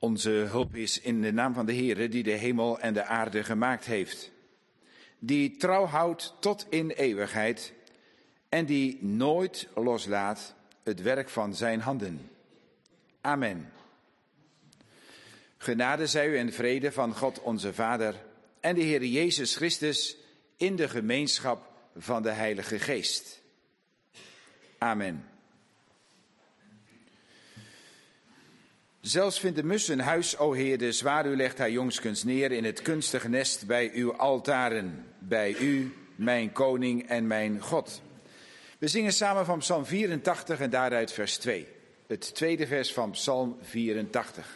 Onze hulp is in de naam van de Heere die de hemel en de aarde gemaakt heeft. Die trouw houdt tot in eeuwigheid en die nooit loslaat het werk van zijn handen. Amen. Genade zij u en vrede van God onze Vader en de Heere Jezus Christus in de gemeenschap van de Heilige Geest. Amen. Zelfs vindt de mus een huis, o Heer, de zwaluw legt haar jongskens neer in het kunstige nest bij uw altaren, bij u, mijn koning en mijn God. We zingen samen van Psalm 84 en daaruit vers 2. Het tweede vers van Psalm 84.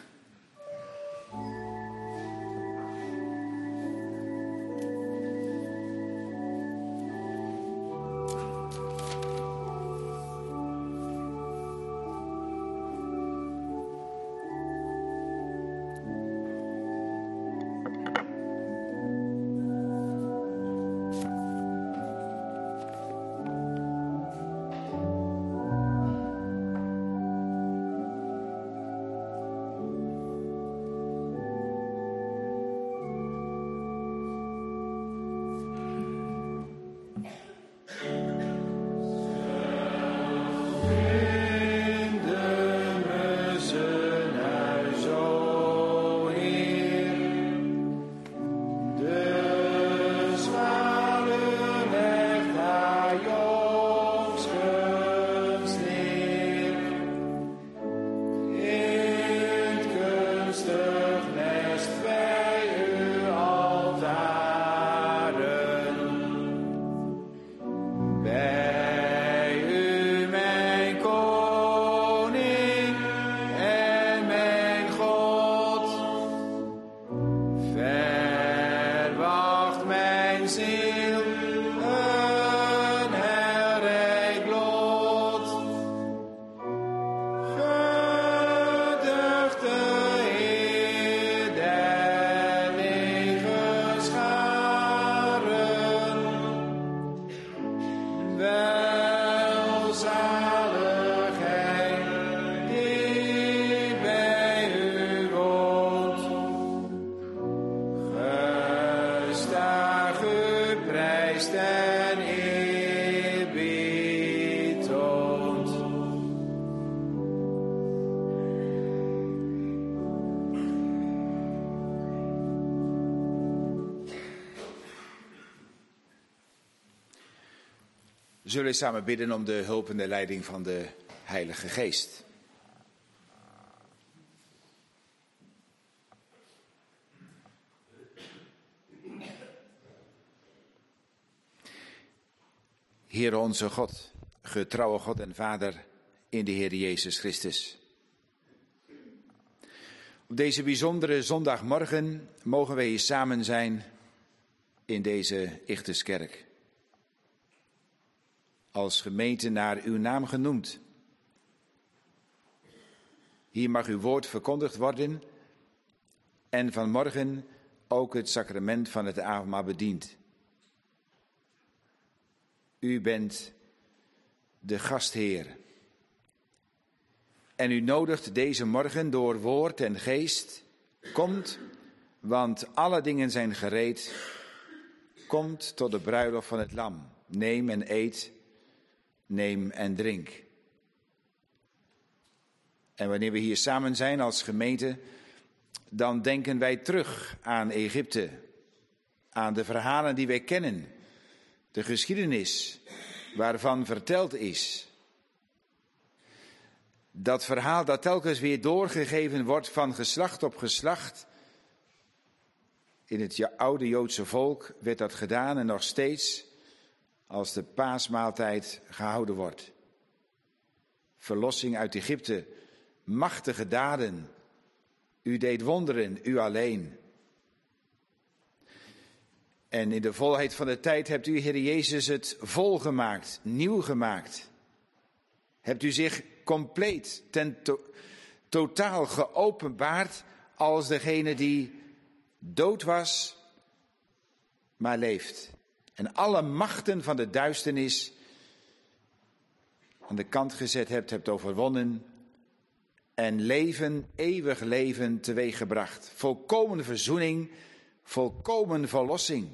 We zullen samen bidden om de hulp en de leiding van de Heilige Geest. Heere onze God, getrouwe God en Vader in de Heer Jezus Christus. Op deze bijzondere zondagmorgen mogen wij hier samen zijn in deze Ichthuskerk. Als gemeente naar uw naam genoemd. Hier mag uw woord verkondigd worden en vanmorgen ook het sacrament van het avondmaal bediend. U bent de gastheer. En u nodigt deze morgen door woord en geest. Komt, want alle dingen zijn gereed. Komt tot de bruiloft van het lam. Neem en eet. Neem en drink. En wanneer we hier samen zijn als gemeente, dan denken wij terug aan Egypte, aan de verhalen die wij kennen, de geschiedenis waarvan verteld is. Dat verhaal dat telkens weer doorgegeven wordt van geslacht op geslacht. In het oude Joodse volk werd dat gedaan en nog steeds als de paasmaaltijd gehouden wordt. Verlossing uit Egypte, machtige daden. U deed wonderen, u alleen. En in de volheid van de tijd hebt u, Heer Jezus, het volgemaakt, nieuw gemaakt. Hebt u zich compleet, totaal geopenbaard als degene die dood was, maar leeft. En alle machten van de duisternis aan de kant gezet hebt overwonnen en leven, eeuwig leven teweeggebracht. Volkomen verzoening, volkomen verlossing.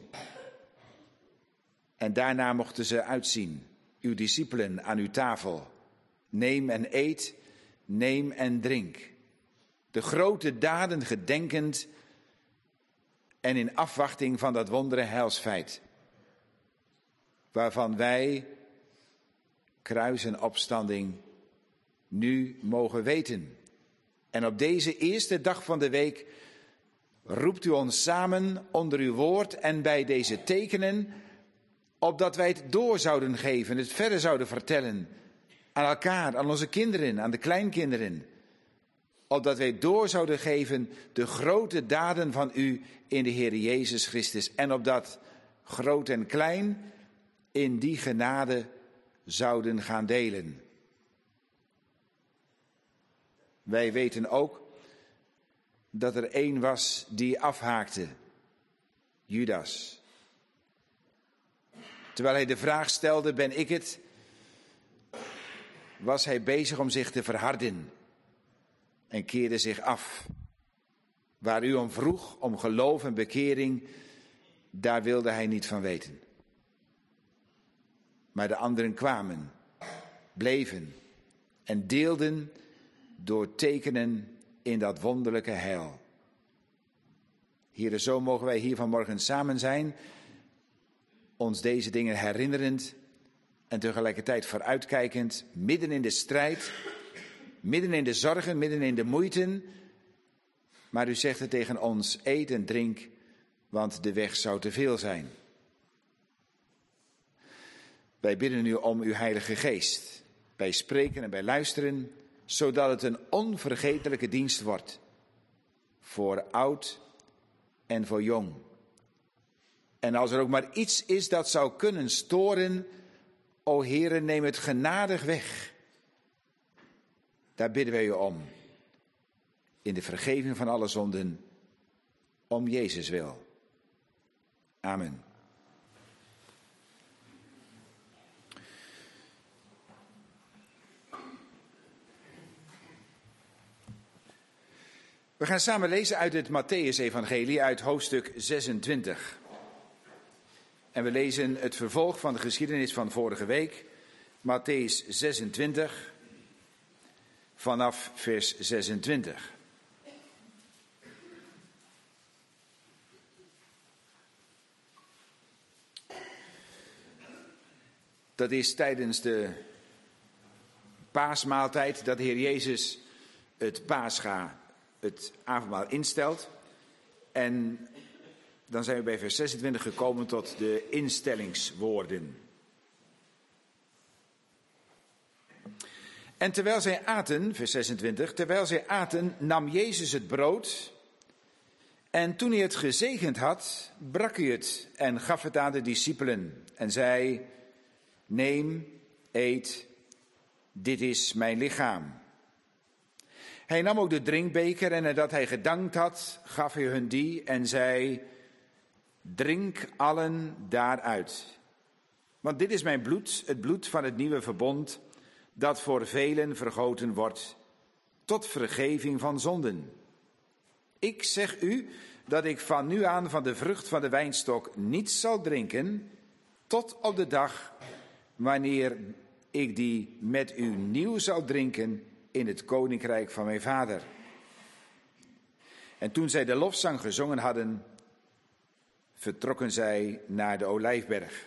En daarna mochten ze uitzien, uw discipelen aan uw tafel. Neem en eet, neem en drink. De grote daden gedenkend en in afwachting van dat wondere heilsfeit. Waarvan wij, kruis en opstanding, nu mogen weten. En op deze eerste dag van de week roept u ons samen onder uw woord en bij deze tekenen, opdat wij het door zouden geven, het verder zouden vertellen aan elkaar, aan onze kinderen, aan de kleinkinderen. Opdat wij door zouden geven de grote daden van u in de Heer Jezus Christus. En opdat groot en klein in die genade zouden gaan delen. Wij weten ook dat er één was die afhaakte, Judas. Terwijl hij de vraag stelde, ben ik het, was hij bezig om zich te verharden en keerde zich af. Waar u om vroeg, om geloof en bekering, daar wilde hij niet van weten. Maar de anderen kwamen, bleven en deelden door tekenen in dat wonderlijke heil. Here, zo mogen wij hier vanmorgen samen zijn, ons deze dingen herinnerend en tegelijkertijd vooruitkijkend, midden in de strijd, midden in de zorgen, midden in de moeiten. Maar u zegt het tegen ons, eet en drink, want de weg zou te veel zijn. Wij bidden u om uw Heilige Geest, bij spreken en bij luisteren, zodat het een onvergetelijke dienst wordt, voor oud en voor jong. En als er ook maar iets is dat zou kunnen storen, o Heere, neem het genadig weg. Daar bidden wij u om, in de vergeving van alle zonden, om Jezus wil. Amen. We gaan samen lezen uit het Mattheüs-evangelie, uit hoofdstuk 26. En we lezen het vervolg van de geschiedenis van vorige week, Mattheüs 26, vanaf vers 26. Dat is tijdens de paasmaaltijd dat de Heer Jezus het Pascha, het avondmaal instelt. En dan zijn we bij vers 26 gekomen tot de instellingswoorden. En terwijl zij aten, vers 26, terwijl zij aten, nam Jezus het brood. En toen hij het gezegend had, brak hij het en gaf het aan de discipelen. En zei, neem, eet, dit is mijn lichaam. Hij nam ook de drinkbeker en nadat hij gedankt had, gaf hij hun die en zei, drink allen daaruit. Want dit is mijn bloed, het bloed van het nieuwe verbond, dat voor velen vergoten wordt, tot vergeving van zonden. Ik zeg u dat ik van nu aan van de vrucht van de wijnstok niet zal drinken, tot op de dag wanneer ik die met u nieuw zal drinken in het koninkrijk van mijn vader. En toen zij de lofzang gezongen hadden, vertrokken zij naar de Olijfberg.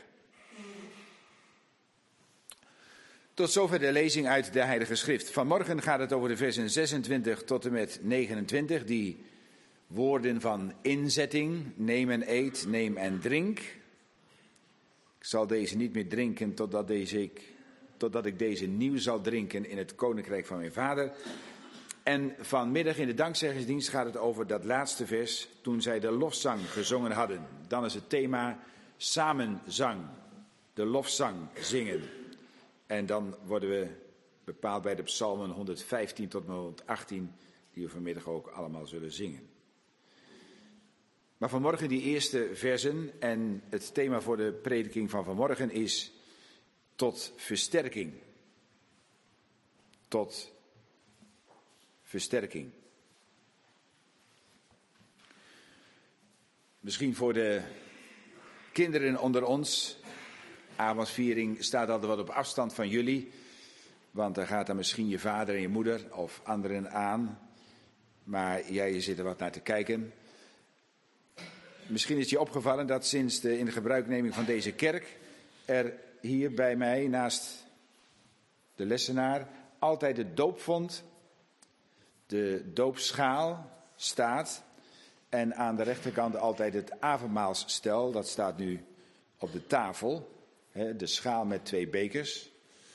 Tot zover de lezing uit de Heilige Schrift. Vanmorgen gaat het over de versen 26 tot en met 29, die woorden van inzetting, neem en eet, neem en drink. Ik zal deze niet meer drinken totdat ik deze nieuw zal drinken in het koninkrijk van mijn vader. En vanmiddag in de dankzeggingsdienst gaat het over dat laatste vers, toen zij de lofzang gezongen hadden. Dan is het thema samenzang, de lofzang zingen. En dan worden we bepaald bij de psalmen 115 tot 118, die we vanmiddag ook allemaal zullen zingen. Maar vanmorgen die eerste versen en het thema voor de prediking van vanmorgen is tot versterking. Tot versterking. Misschien voor de kinderen onder ons. Avondviering staat altijd wat op afstand van jullie. Want dan gaat dan misschien je vader en je moeder of anderen aan. Maar jij zit er wat naar te kijken. Misschien is je opgevallen dat sinds de ingebruikneming van deze kerk er hier bij mij naast de lessenaar altijd de doopvont, de doopschaal staat. En aan de rechterkant altijd het avondmaalsstel, dat staat nu op de tafel. De schaal met 2 bekers.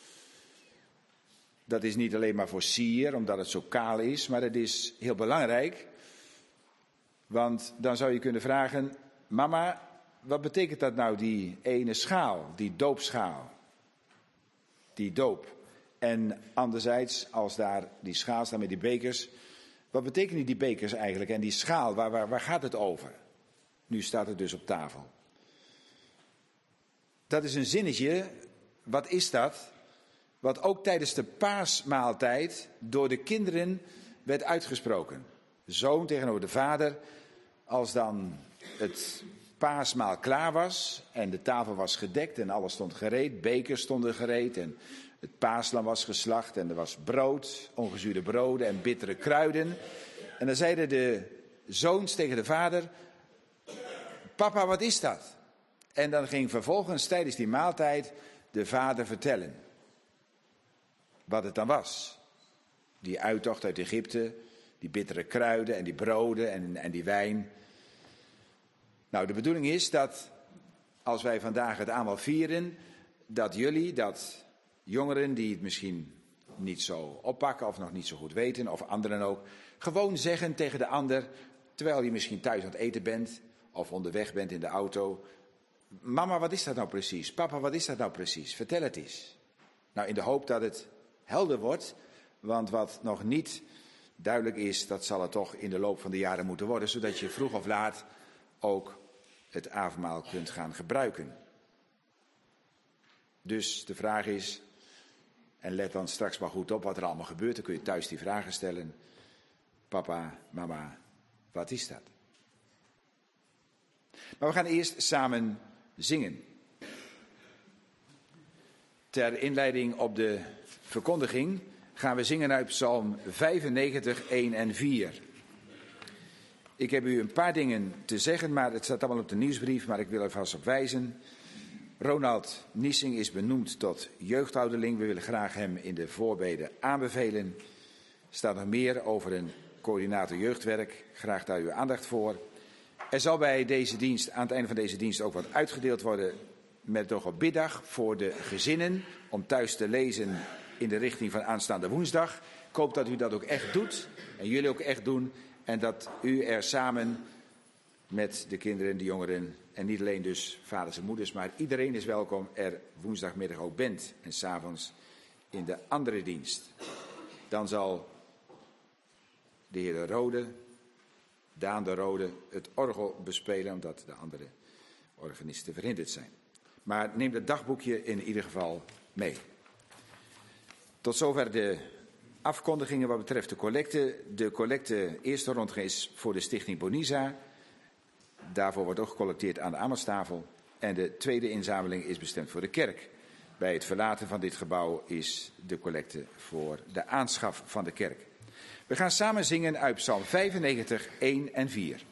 Dat is niet alleen maar voor sier, omdat het zo kaal is, maar het is heel belangrijk. Want dan zou je kunnen vragen, mama, wat betekent dat nou, die ene schaal, die doopschaal? Die doop. En anderzijds, als daar die schaal staat met die bekers, wat betekenen die bekers eigenlijk? En die schaal, waar gaat het over? Nu staat het dus op tafel. Dat is een zinnetje, wat is dat? Wat ook tijdens de paasmaaltijd door de kinderen werd uitgesproken. De zoon tegenover de vader, als dan het paasmaal klaar was en de tafel was gedekt en alles stond gereed, bekers stonden gereed en het paaslam was geslacht en er was brood, ongezuurde broden en bittere kruiden. En dan zeiden de zoons tegen de vader, papa, wat is dat? En dan ging vervolgens tijdens die maaltijd de vader vertellen wat het dan was. Die uittocht uit Egypte, die bittere kruiden en die broden en die wijn. Nou, de bedoeling is dat als wij vandaag het avondmaal vieren, dat jullie, dat jongeren die het misschien niet zo oppakken of nog niet zo goed weten, of anderen ook, gewoon zeggen tegen de ander, terwijl je misschien thuis aan het eten bent of onderweg bent in de auto, mama, wat is dat nou precies? Papa, wat is dat nou precies? Vertel het eens. Nou, in de hoop dat het helder wordt, want wat nog niet duidelijk is, dat zal het toch in de loop van de jaren moeten worden, zodat je vroeg of laat ook het avondmaal kunt gaan gebruiken. Dus de vraag is, en let dan straks maar goed op wat er allemaal gebeurt, dan kun je thuis die vragen stellen. Papa, mama, wat is dat? Maar we gaan eerst samen zingen. Ter inleiding op de verkondiging gaan we zingen uit Psalm 95, 1 en 4. Ik heb u een paar dingen te zeggen, maar het staat allemaal op de nieuwsbrief, maar ik wil er vast op wijzen. Ronald Niesing is benoemd tot jeugdouderling. We willen graag hem in de voorbeden aanbevelen. Er staat nog meer over een coördinator jeugdwerk. Graag daar uw aandacht voor. Er zal bij deze dienst, aan het einde van deze dienst, ook wat uitgedeeld worden met nog op biddag voor de gezinnen. Om thuis te lezen in de richting van aanstaande woensdag. Ik hoop dat u dat ook echt doet. En jullie ook echt doen. En dat u er samen met de kinderen, de jongeren, en niet alleen dus vaders en moeders, maar iedereen is welkom er woensdagmiddag ook bent. En 's avonds in de andere dienst. Dan zal de heer De Rode, Daan De Rode, het orgel bespelen, omdat de andere organisten verhinderd zijn. Maar neem het dagboekje in ieder geval mee. Tot zover de afkondigingen wat betreft de collecte. De collecte eerste ronde is voor de stichting Bonisa. Daarvoor wordt ook gecollecteerd aan de Amelstafel. En de tweede inzameling is bestemd voor de kerk. Bij het verlaten van dit gebouw is de collecte voor de aanschaf van de kerk. We gaan samen zingen uit Psalm 95, 1 en 4.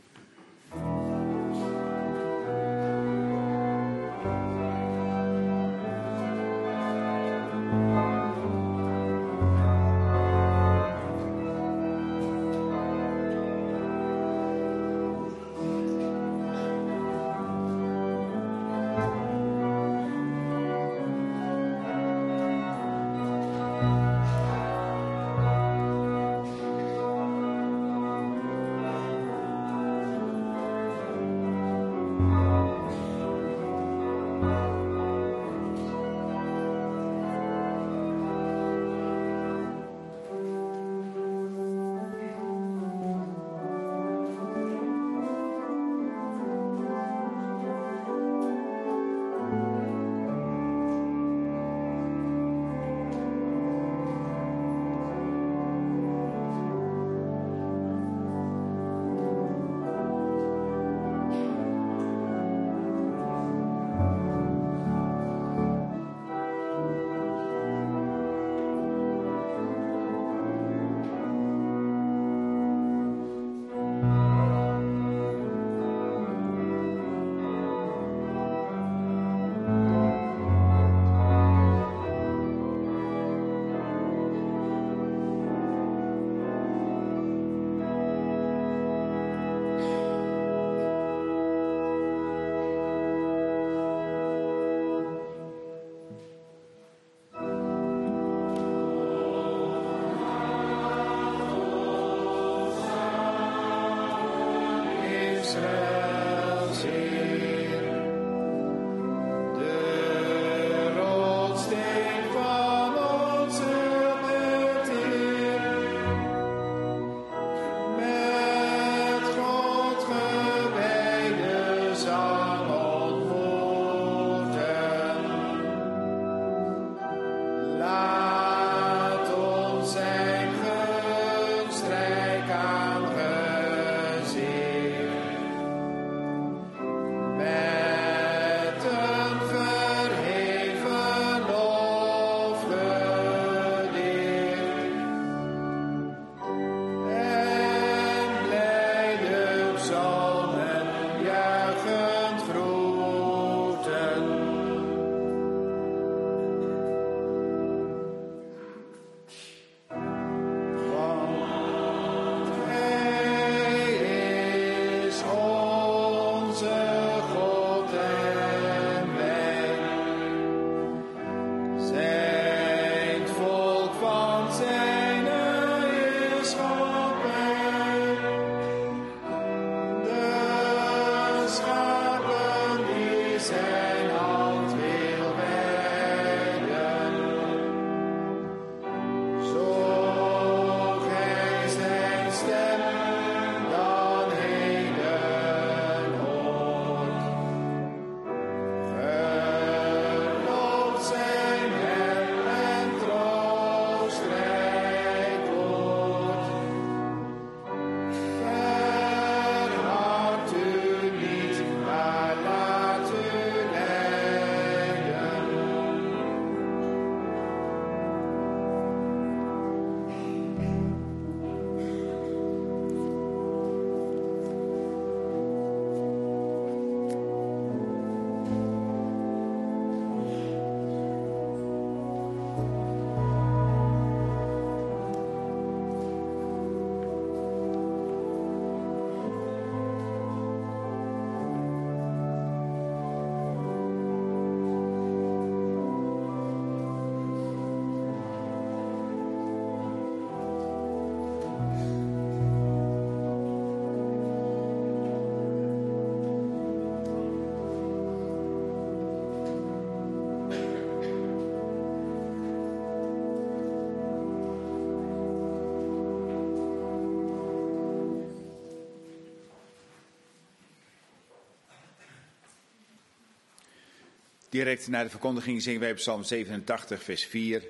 Direct na de verkondiging zingen wij Psalm 87, vers 4.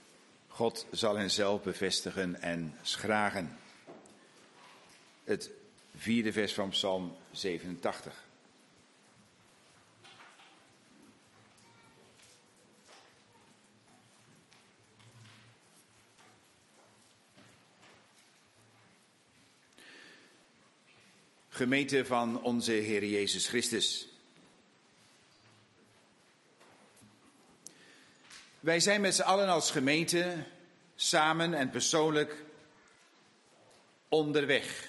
God zal hen zelf bevestigen en schragen. Het 4e vers van Psalm 87. Gemeente van onze Heer Jezus Christus. Wij zijn met z'n allen als gemeente, samen en persoonlijk, onderweg.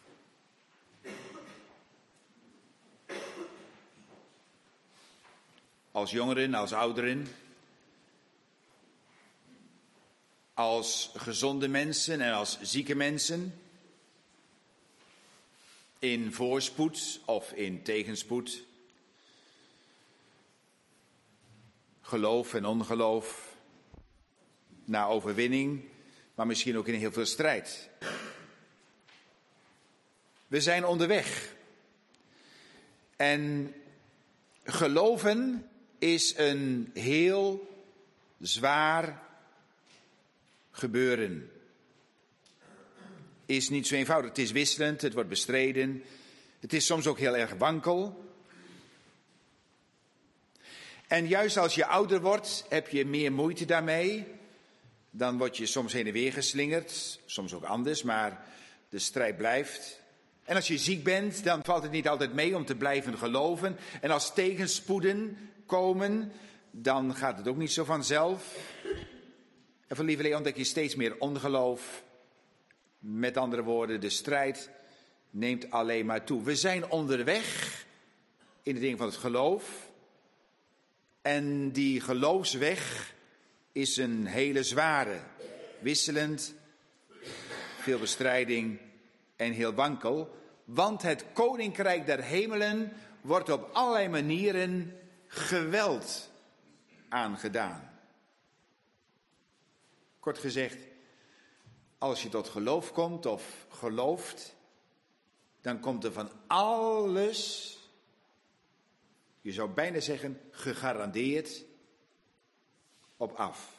Als jongeren, als ouderen, als gezonde mensen en als zieke mensen, in voorspoed of in tegenspoed, geloof en ongeloof, na overwinning, maar misschien ook in heel veel strijd. We zijn onderweg. En geloven is een heel zwaar gebeuren. Is niet zo eenvoudig. Het is wisselend, het wordt bestreden. Het is soms ook heel erg wankel. En juist als je ouder wordt, heb je meer moeite daarmee. Dan word je soms heen en weer geslingerd, soms ook anders, maar de strijd blijft. En als je ziek bent, dan valt het niet altijd mee om te blijven geloven. En als tegenspoeden komen, dan gaat het ook niet zo vanzelf. En van lieverlee ontdek je steeds meer ongeloof. Met andere woorden, de strijd neemt alleen maar toe. We zijn onderweg in de dingen van het geloof. En die geloofsweg is een hele zware, wisselend, veel bestrijding en heel wankel. Want het koninkrijk der hemelen wordt op allerlei manieren geweld aangedaan. Kort gezegd, als je tot geloof komt of gelooft, dan komt er van alles, je zou bijna zeggen, gegarandeerd op af.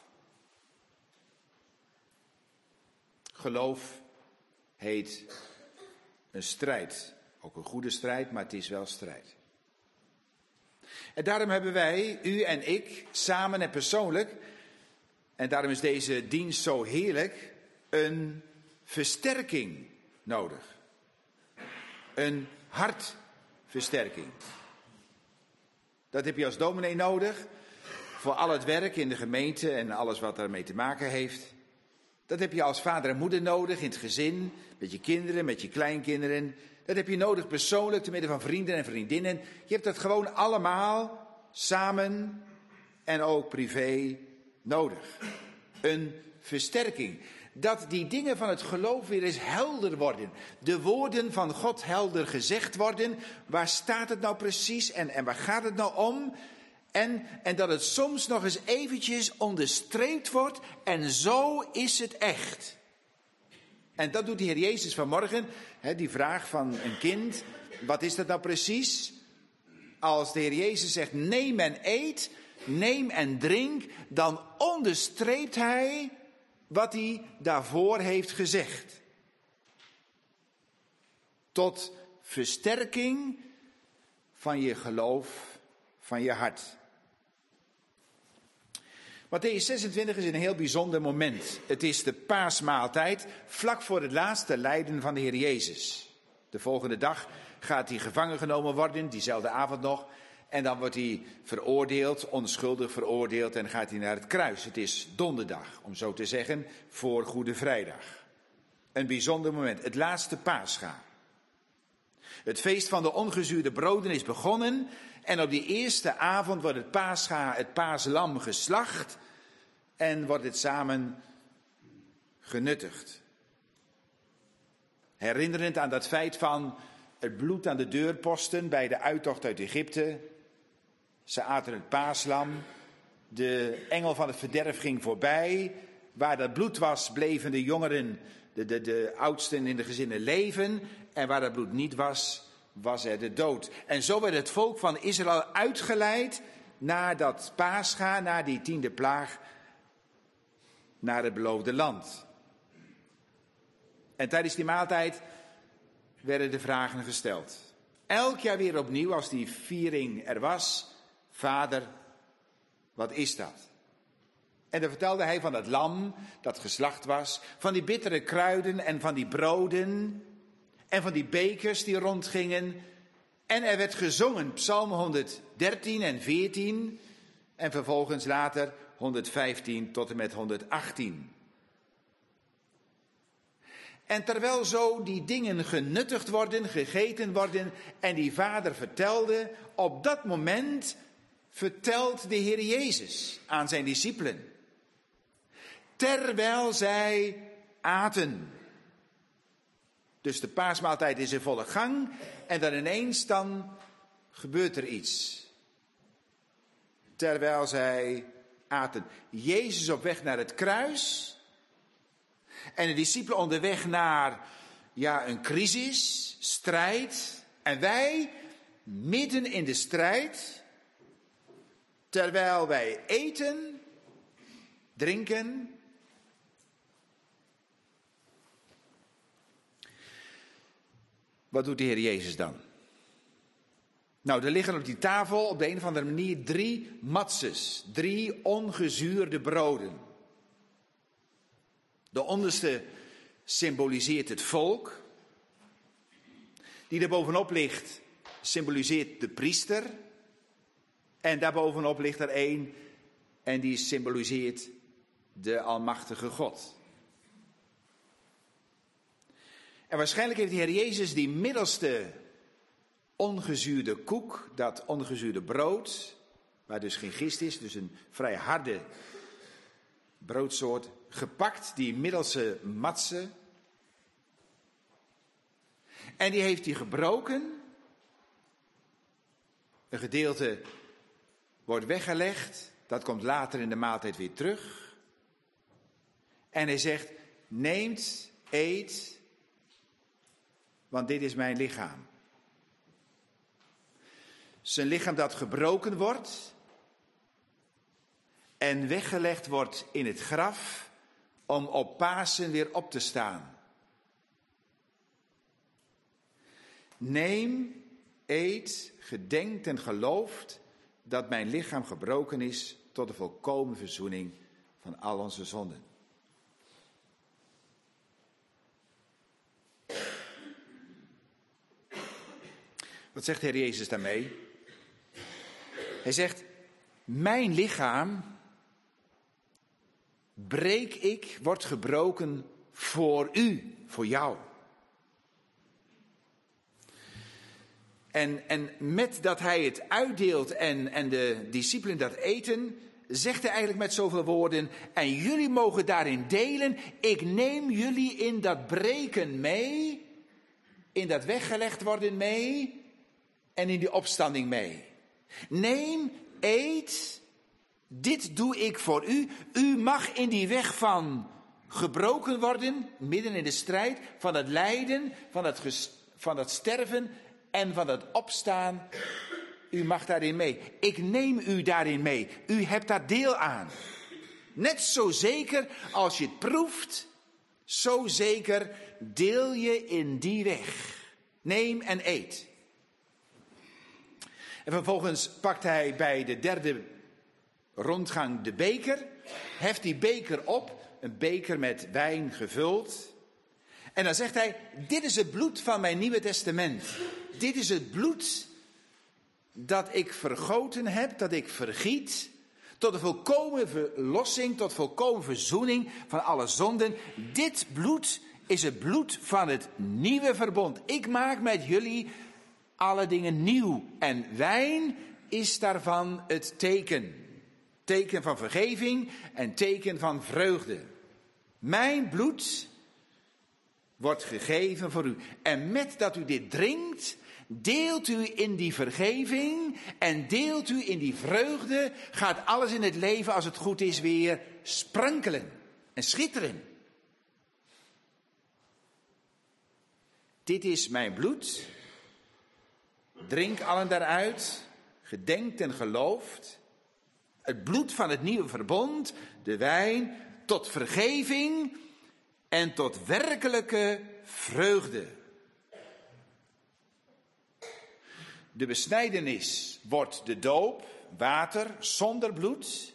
Geloof heet een strijd. Ook een goede strijd, maar het is wel strijd. En daarom hebben wij, u en ik, samen en persoonlijk, en daarom is deze dienst zo heerlijk, een versterking nodig. Een hartversterking. Dat heb je als dominee nodig voor al het werk in de gemeente en alles wat daarmee te maken heeft. Dat heb je als vader en moeder nodig in het gezin, met je kinderen, met je kleinkinderen. Dat heb je nodig persoonlijk, te midden van vrienden en vriendinnen. Je hebt dat gewoon allemaal samen en ook privé nodig. Een versterking. Dat die dingen van het geloof weer eens helder worden. De woorden van God helder gezegd worden. Waar staat het nou precies en waar gaat het nou om? En dat het soms nog eens eventjes onderstreept wordt. En zo is het echt. En dat doet de Heer Jezus vanmorgen. Die vraag van een kind. Wat is dat nou precies? Als de Heer Jezus zegt neem en eet, neem en drink. Dan onderstreept hij wat hij daarvoor heeft gezegd. Tot versterking van je geloof, van je hart. Mattheüs 26 is een heel bijzonder moment. Het is de paasmaaltijd, vlak voor het laatste lijden van de Heer Jezus. De volgende dag gaat hij gevangen genomen worden, diezelfde avond nog. En dan wordt hij veroordeeld, onschuldig veroordeeld en gaat hij naar het kruis. Het is donderdag, om zo te zeggen, voor Goede Vrijdag. Een bijzonder moment, het laatste Pascha. Het feest van de ongezuurde broden is begonnen. En op die eerste avond wordt het Pascha, het paaslam, geslacht. En wordt het samen genuttigd. Herinnerend aan dat feit van het bloed aan de deurposten bij de uittocht uit Egypte. Ze aten het paaslam. De engel van het verderf ging voorbij. Waar dat bloed was, bleven de jongeren, de oudsten in de gezinnen leven. En waar dat bloed niet was, was er de dood. En zo werd het volk van Israël uitgeleid naar dat Pascha, naar die 10e plaag, naar het beloofde land. En tijdens die maaltijd werden de vragen gesteld. Elk jaar weer opnieuw, als die viering er was. Vader, wat is dat? En dan vertelde hij van dat lam dat geslacht was. Van die bittere kruiden en van die broden. En van die bekers die rondgingen. En er werd gezongen, Psalm 113 en 14. En vervolgens later 115 tot en met 118. En terwijl zo die dingen genuttigd worden, gegeten worden en die vader vertelde, op dat moment vertelt de Heer Jezus aan zijn discipelen. Terwijl zij aten. Dus de paasmaaltijd is in volle gang en dan ineens dan gebeurt er iets. Terwijl zij aten. Jezus op weg naar het kruis. En de discipelen onderweg naar een crisis, strijd. En wij midden in de strijd. Terwijl wij eten, drinken. Wat doet de Heer Jezus dan? Nou, er liggen op die tafel op de een of andere manier 3 matzes. 3 ongezuurde broden. De onderste symboliseert het volk. Die er bovenop ligt, symboliseert de priester. En daarbovenop ligt er 1 en die symboliseert de almachtige God. En waarschijnlijk heeft de Heer Jezus die middelste ongezuurde koek, dat ongezuurde brood, waar dus geen gist is, dus een vrij harde broodsoort, gepakt, die middelste matse. En die heeft hij gebroken. Een gedeelte wordt weggelegd. Dat komt later in de maaltijd weer terug. En hij zegt, neemt, eet, want dit is mijn lichaam. Zijn lichaam dat gebroken wordt en weggelegd wordt in het graf om op Pasen weer op te staan. Neem, eet, gedenkt en gelooft dat mijn lichaam gebroken is tot de volkomen verzoening van al onze zonden. Wat zegt de Heer Jezus daarmee? Hij zegt, mijn lichaam breek ik, wordt gebroken voor u, voor jou. En met dat hij het uitdeelt en de discipelen dat eten, zegt hij eigenlijk met zoveel woorden, en jullie mogen daarin delen. Ik neem jullie in dat breken mee, in dat weggelegd worden mee en in die opstanding mee. Neem, eet, dit doe ik voor u. U mag in die weg van gebroken worden, midden in de strijd, van het lijden, van het sterven en van het opstaan. U mag daarin mee. Ik neem u daarin mee. U hebt daar deel aan. Net zo zeker als je het proeft, zo zeker deel je in die weg. Neem en eet. En vervolgens pakt hij bij de derde rondgang de beker. Heft die beker op, een beker met wijn gevuld. En dan zegt hij, dit is het bloed van mijn Nieuwe Testament. Dit is het bloed dat ik vergoten heb, dat ik vergiet, tot de volkomen verlossing, tot volkomen verzoening van alle zonden. Dit bloed is het bloed van het nieuwe verbond. Ik maak met jullie alle dingen nieuw. En wijn is daarvan het teken. Teken van vergeving en teken van vreugde. Mijn bloed wordt gegeven voor u. En met dat u dit drinkt, deelt u in die vergeving en deelt u in die vreugde, gaat alles in het leven, als het goed is, weer sprankelen en schitteren. Dit is mijn bloed. Drink allen daaruit, gedenkt en gelooft. Het bloed van het nieuwe verbond, de wijn, tot vergeving en tot werkelijke vreugde. De besnijdenis wordt de doop, water zonder bloed.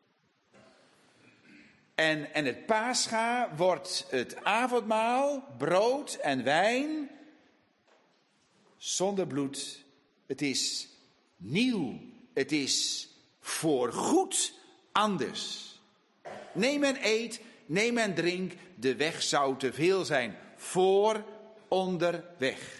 En het Pascha wordt het avondmaal, brood en wijn zonder bloed. Het is nieuw, het is voorgoed anders. Neem en eet, neem en drink, de weg zou te veel zijn. Voor, onderweg.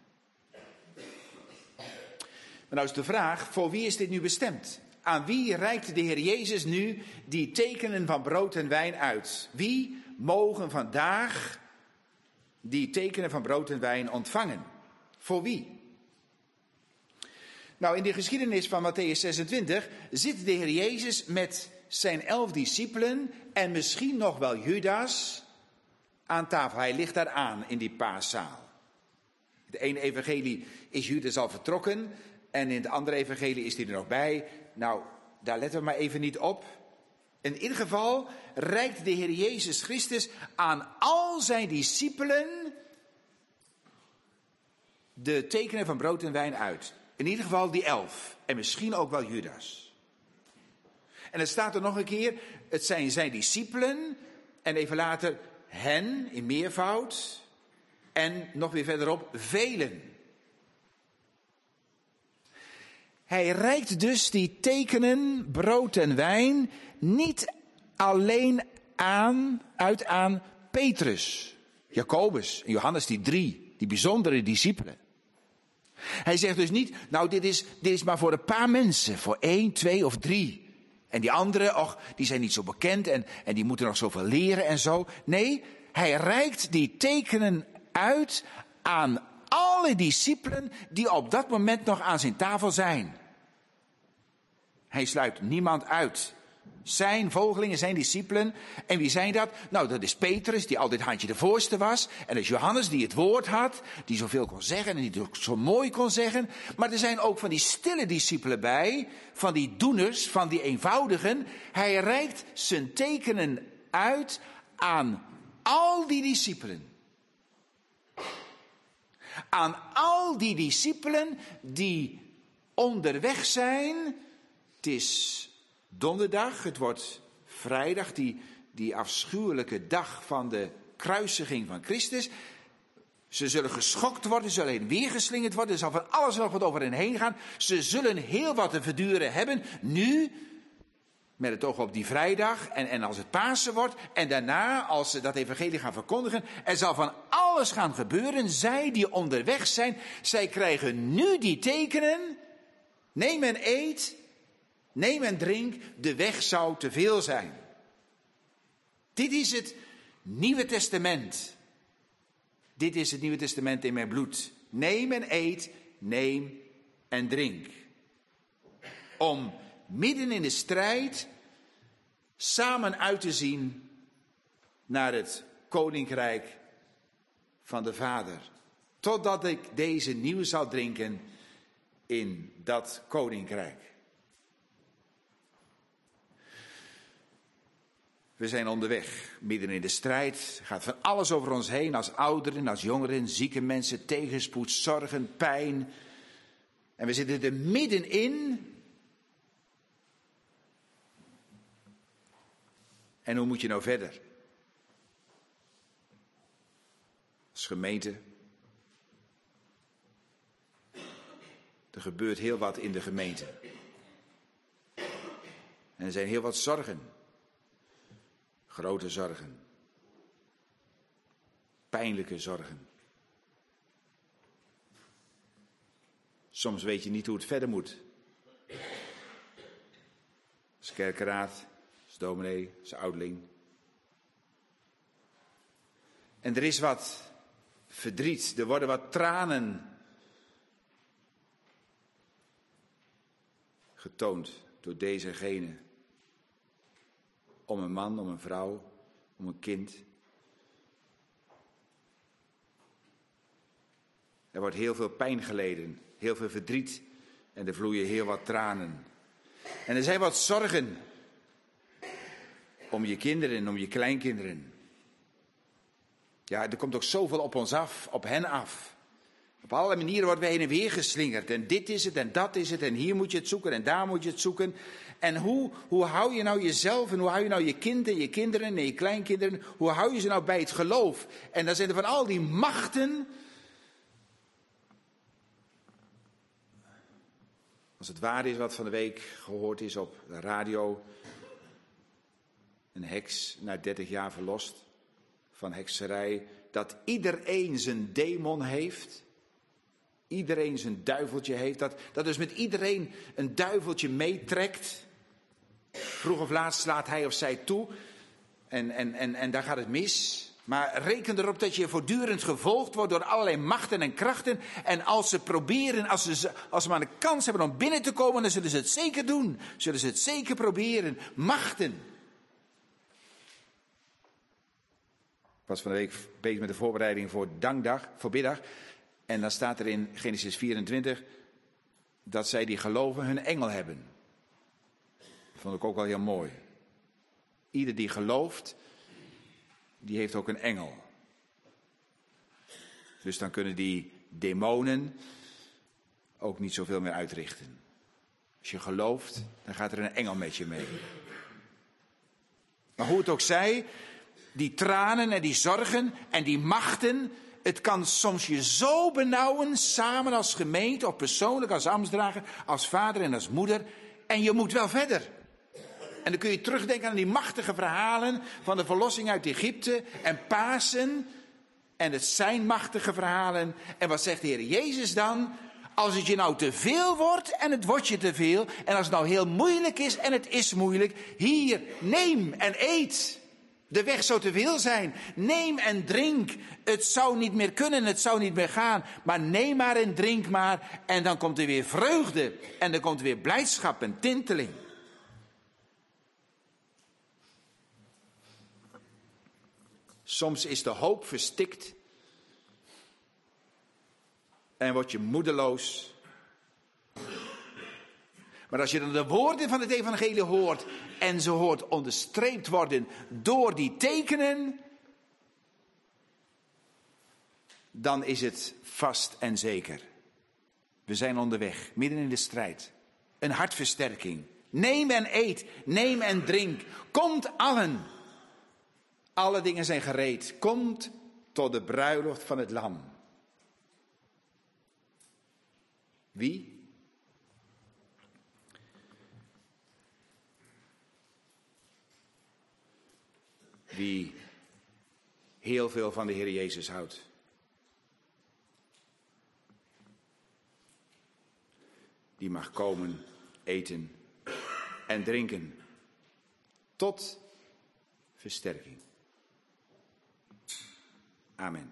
Maar nou is de vraag, voor wie is dit nu bestemd? Aan wie reikt de Heer Jezus nu die tekenen van brood en wijn uit? Wie mogen vandaag die tekenen van brood en wijn ontvangen? Voor wie? Nou, in de geschiedenis van Mattheüs 26 zit de Heer Jezus met zijn 11 discipelen en misschien nog wel Judas aan tafel. Hij ligt daar aan in die paaszaal. In het ene evangelie is Judas al vertrokken en in het andere evangelie is hij er nog bij. Nou, daar letten we maar even niet op. In ieder geval reikt de Heer Jezus Christus aan al zijn discipelen de tekenen van brood en wijn uit. In ieder geval die 11 en misschien ook wel Judas. En het staat er nog een keer, het zijn zijn discipelen en even later hen in meervoud en nog weer verderop velen. Hij reikt dus die tekenen, brood en wijn, niet alleen uit aan Petrus, Jacobus en Johannes, die 3, die bijzondere discipelen. Hij zegt dus niet, nou dit is maar voor een paar mensen, voor 1, 2 of 3. En die anderen, die zijn niet zo bekend en die moeten nog zoveel leren en zo. Nee, hij reikt die tekenen uit aan alle discipelen die op dat moment nog aan zijn tafel zijn. Hij sluit niemand uit. Zijn volgelingen, zijn discipelen. En wie zijn dat? Nou, dat is Petrus, die altijd handje de voorste was. En dat is Johannes, die het woord had. Die zoveel kon zeggen en die het ook zo mooi kon zeggen. Maar er zijn ook van die stille discipelen bij. Van die doeners, van die eenvoudigen. Hij reikt zijn tekenen uit aan al die discipelen. Aan al die discipelen die onderweg zijn. Het is donderdag, het wordt vrijdag, die afschuwelijke dag van de kruisiging van Christus. Ze zullen geschokt worden, ze zullen heen weer geslingerd worden, er zal van alles nog wat over hen heen gaan. Ze zullen heel wat te verduren hebben, nu, met het oog op die vrijdag en als het Pasen wordt. En daarna, als ze dat evangelie gaan verkondigen, er zal van alles gaan gebeuren. Zij die onderweg zijn, zij krijgen nu die tekenen. Neem en eet. Neem en drink, de weg zou te veel zijn. Dit is het Nieuwe Testament. Dit is het Nieuwe Testament in mijn bloed. Neem en eet, neem en drink. Om midden in de strijd samen uit te zien naar het koninkrijk van de Vader. Totdat ik deze nieuw zal drinken in dat koninkrijk. We zijn onderweg, midden in de strijd. Er gaat van alles over ons heen, als ouderen, als jongeren, zieke mensen, tegenspoed, zorgen, pijn. En we zitten er middenin. En hoe moet je nou verder? Als gemeente. Er gebeurt heel wat in de gemeente. En er zijn heel wat zorgen. Grote zorgen. Pijnlijke zorgen. Soms weet je niet hoe het verder moet. Als kerkenraad, als dominee, als ouderling. En er is wat verdriet, er worden wat tranen getoond door deze en gene. Om een man, om een vrouw, om een kind. Er wordt heel veel pijn geleden, heel veel verdriet en er vloeien heel wat tranen. En er zijn wat zorgen om je kinderen en om je kleinkinderen. Ja, er komt ook zoveel op ons af, op hen af. Op allerlei manieren wordt wij heen en weer geslingerd. En dit is het en dat is het en hier moet je het zoeken en daar moet je het zoeken. En hoe hou je nou jezelf en hoe hou je nou je kind en je kinderen en je kleinkinderen, hoe hou je ze nou bij het geloof? En dan zijn er van al die machten. Als het waar is wat van de week gehoord is op de radio. Een heks na 30 jaar verlost van hekserij. Dat iedereen zijn demon heeft. Iedereen zijn duiveltje heeft. Dat dus met iedereen een duiveltje meetrekt. Vroeg of laat slaat hij of zij toe. En daar gaat het mis. Maar reken erop dat je voortdurend gevolgd wordt door allerlei machten en krachten. En als ze proberen, als ze maar een kans hebben om binnen te komen, dan zullen ze het zeker doen. Zullen ze het zeker proberen. Machten. Ik was van de week bezig met de voorbereiding voor dankdag, voor biddag. En dan staat er in Genesis 24 dat zij die geloven hun engel hebben. Dat vond ik ook wel heel mooi. Ieder die gelooft, die heeft ook een engel. Dus dan kunnen die demonen ook niet zoveel meer uitrichten. Als je gelooft, dan gaat er een engel met je mee. Maar hoe het ook zij, die tranen en die zorgen en die machten, het kan soms je zo benauwen, samen als gemeente of persoonlijk als ambtsdrager, als vader en als moeder. En je moet wel verder. En dan kun je terugdenken aan die machtige verhalen van de verlossing uit Egypte en Pasen. En het zijn machtige verhalen. En wat zegt de Heer Jezus dan? Als het je nou te veel wordt en het wordt je te veel. En als het nou heel moeilijk is en het is moeilijk. Hier, neem en eet. De weg zou te veel zijn. Neem en drink. Het zou niet meer kunnen, het zou niet meer gaan. Maar neem maar en drink maar. En dan komt er weer vreugde. En dan komt er weer blijdschap en tinteling. Soms is de hoop verstikt. En word je moedeloos. Maar als je dan de woorden van het evangelie hoort en ze hoort onderstreept worden door die tekenen, dan is het vast en zeker. We zijn onderweg, midden in de strijd. Een hartversterking. Neem en eet, neem en drink. Komt allen. Alle dingen zijn gereed. Komt tot de bruiloft van het Lam. Wie? Wie heel veel van de Heer Jezus houdt. Die mag komen, eten en drinken. Tot versterking. Amen.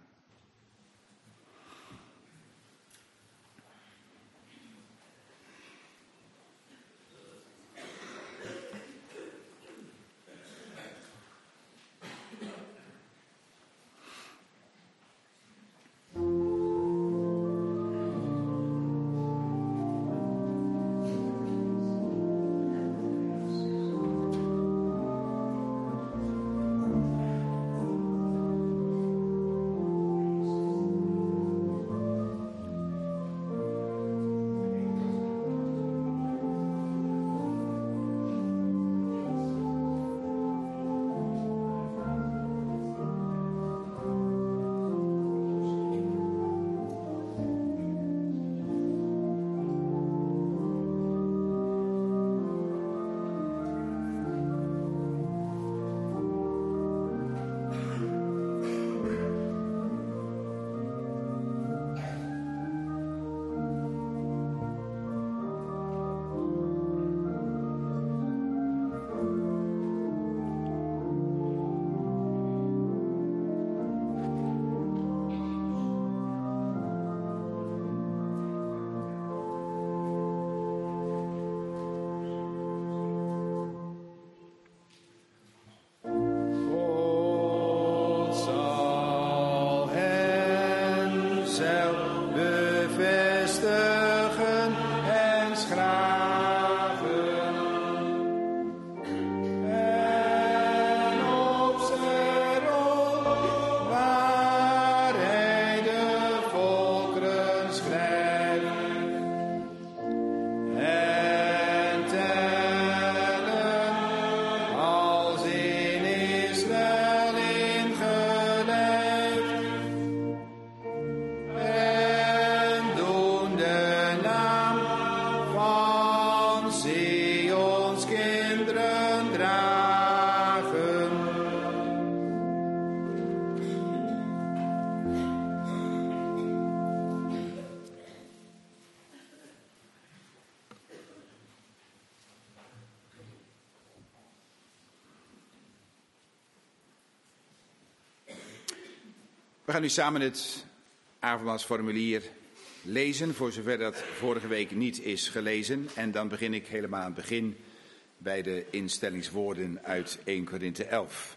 We gaan nu samen het avondmaalsformulier lezen, voor zover dat vorige week niet is gelezen. En dan begin ik helemaal aan het begin bij de instellingswoorden uit 1 Korinthe 11.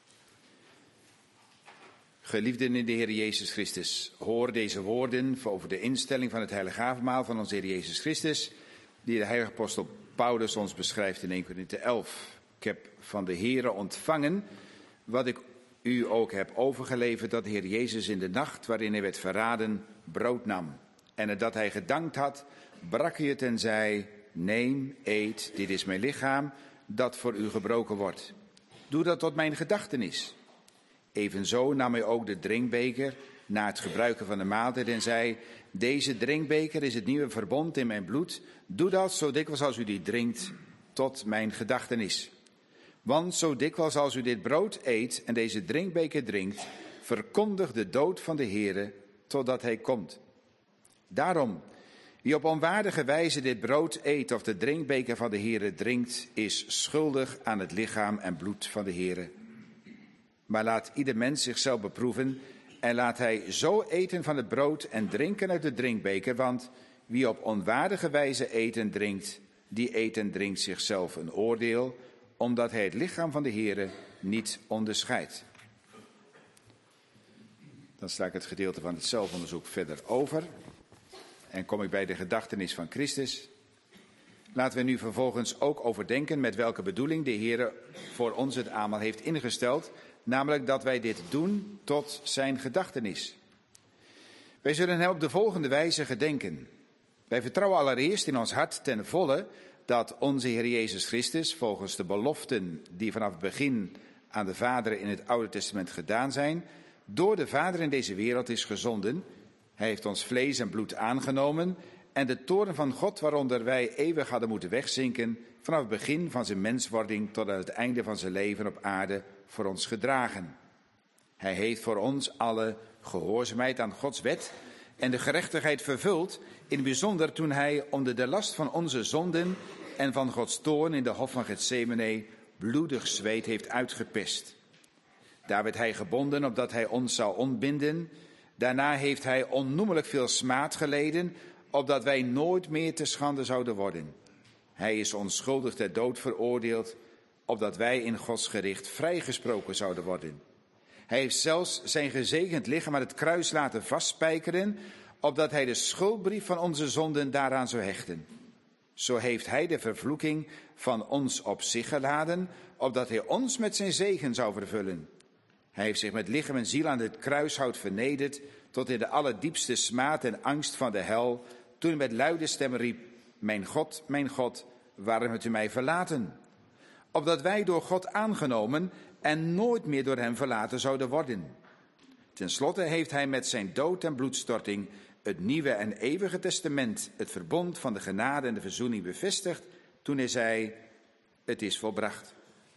Geliefden in de Heer Jezus Christus, hoor deze woorden over de instelling van het heilige avondmaal van onze Heer Jezus Christus, die de heilige apostel Paulus ons beschrijft in 1 Korinthe 11. Ik heb van de Heere ontvangen wat ik u ook heb overgeleverd, dat de Heer Jezus in de nacht waarin hij werd verraden brood nam. En nadat hij gedankt had, brak hij het en zei: neem, eet, dit is mijn lichaam, dat voor u gebroken wordt. Doe dat tot mijn gedachtenis. Evenzo nam hij ook de drinkbeker na het gebruiken van de maaltijd en zei: deze drinkbeker is het nieuwe verbond in mijn bloed. Doe dat zo dikwijls als u die drinkt, tot mijn gedachtenis. Want zo dikwijls als u dit brood eet en deze drinkbeker drinkt, verkondigt de dood van de Heere totdat hij komt. Daarom, wie op onwaardige wijze dit brood eet of de drinkbeker van de Heere drinkt, is schuldig aan het lichaam en bloed van de Heere. Maar laat ieder mens zichzelf beproeven en laat hij zo eten van het brood en drinken uit de drinkbeker. Want wie op onwaardige wijze eet en drinkt, die eet en drinkt zichzelf een oordeel, omdat hij het lichaam van de Heere niet onderscheidt. Dan sla ik het gedeelte van het zelfonderzoek verder over en kom ik bij de gedachtenis van Christus. Laten we nu vervolgens ook overdenken met welke bedoeling de Heere voor ons het aanmaal heeft ingesteld, namelijk dat wij dit doen tot zijn gedachtenis. Wij zullen hem op de volgende wijze gedenken. Wij vertrouwen allereerst in ons hart ten volle dat onze Heer Jezus Christus, volgens de beloften die vanaf het begin aan de Vader in het Oude Testament gedaan zijn, door de Vader in deze wereld is gezonden. Hij heeft ons vlees en bloed aangenomen en de toorn van God waaronder wij eeuwig hadden moeten wegzinken, vanaf het begin van zijn menswording tot aan het einde van zijn leven op aarde voor ons gedragen. Hij heeft voor ons alle gehoorzaamheid aan Gods wet en de gerechtigheid vervuld, in het bijzonder toen hij onder de last van onze zonden en van Gods toorn in de hof van Getsemane bloedig zweet heeft uitgepest. Daar werd hij gebonden opdat hij ons zou ontbinden. Daarna heeft hij onnoemelijk veel smaad geleden, opdat wij nooit meer te schande zouden worden. Hij is onschuldig ter dood veroordeeld, opdat wij in Gods gericht vrijgesproken zouden worden. Hij heeft zelfs zijn gezegend lichaam aan het kruis laten vastspijkeren, opdat hij de schuldbrief van onze zonden daaraan zou hechten. Zo heeft hij de vervloeking van ons op zich geladen, opdat hij ons met zijn zegen zou vervullen. Hij heeft zich met lichaam en ziel aan het kruishout vernederd, tot in de allerdiepste smaad en angst van de hel, toen hij met luide stem riep: mijn God, waarom hebt u mij verlaten? Opdat wij door God aangenomen en nooit meer door hem verlaten zouden worden. Ten slotte heeft hij met zijn dood en bloedstorting het nieuwe en eeuwige testament, het verbond van de genade en de verzoening bevestigd, toen hij zei: het is volbracht.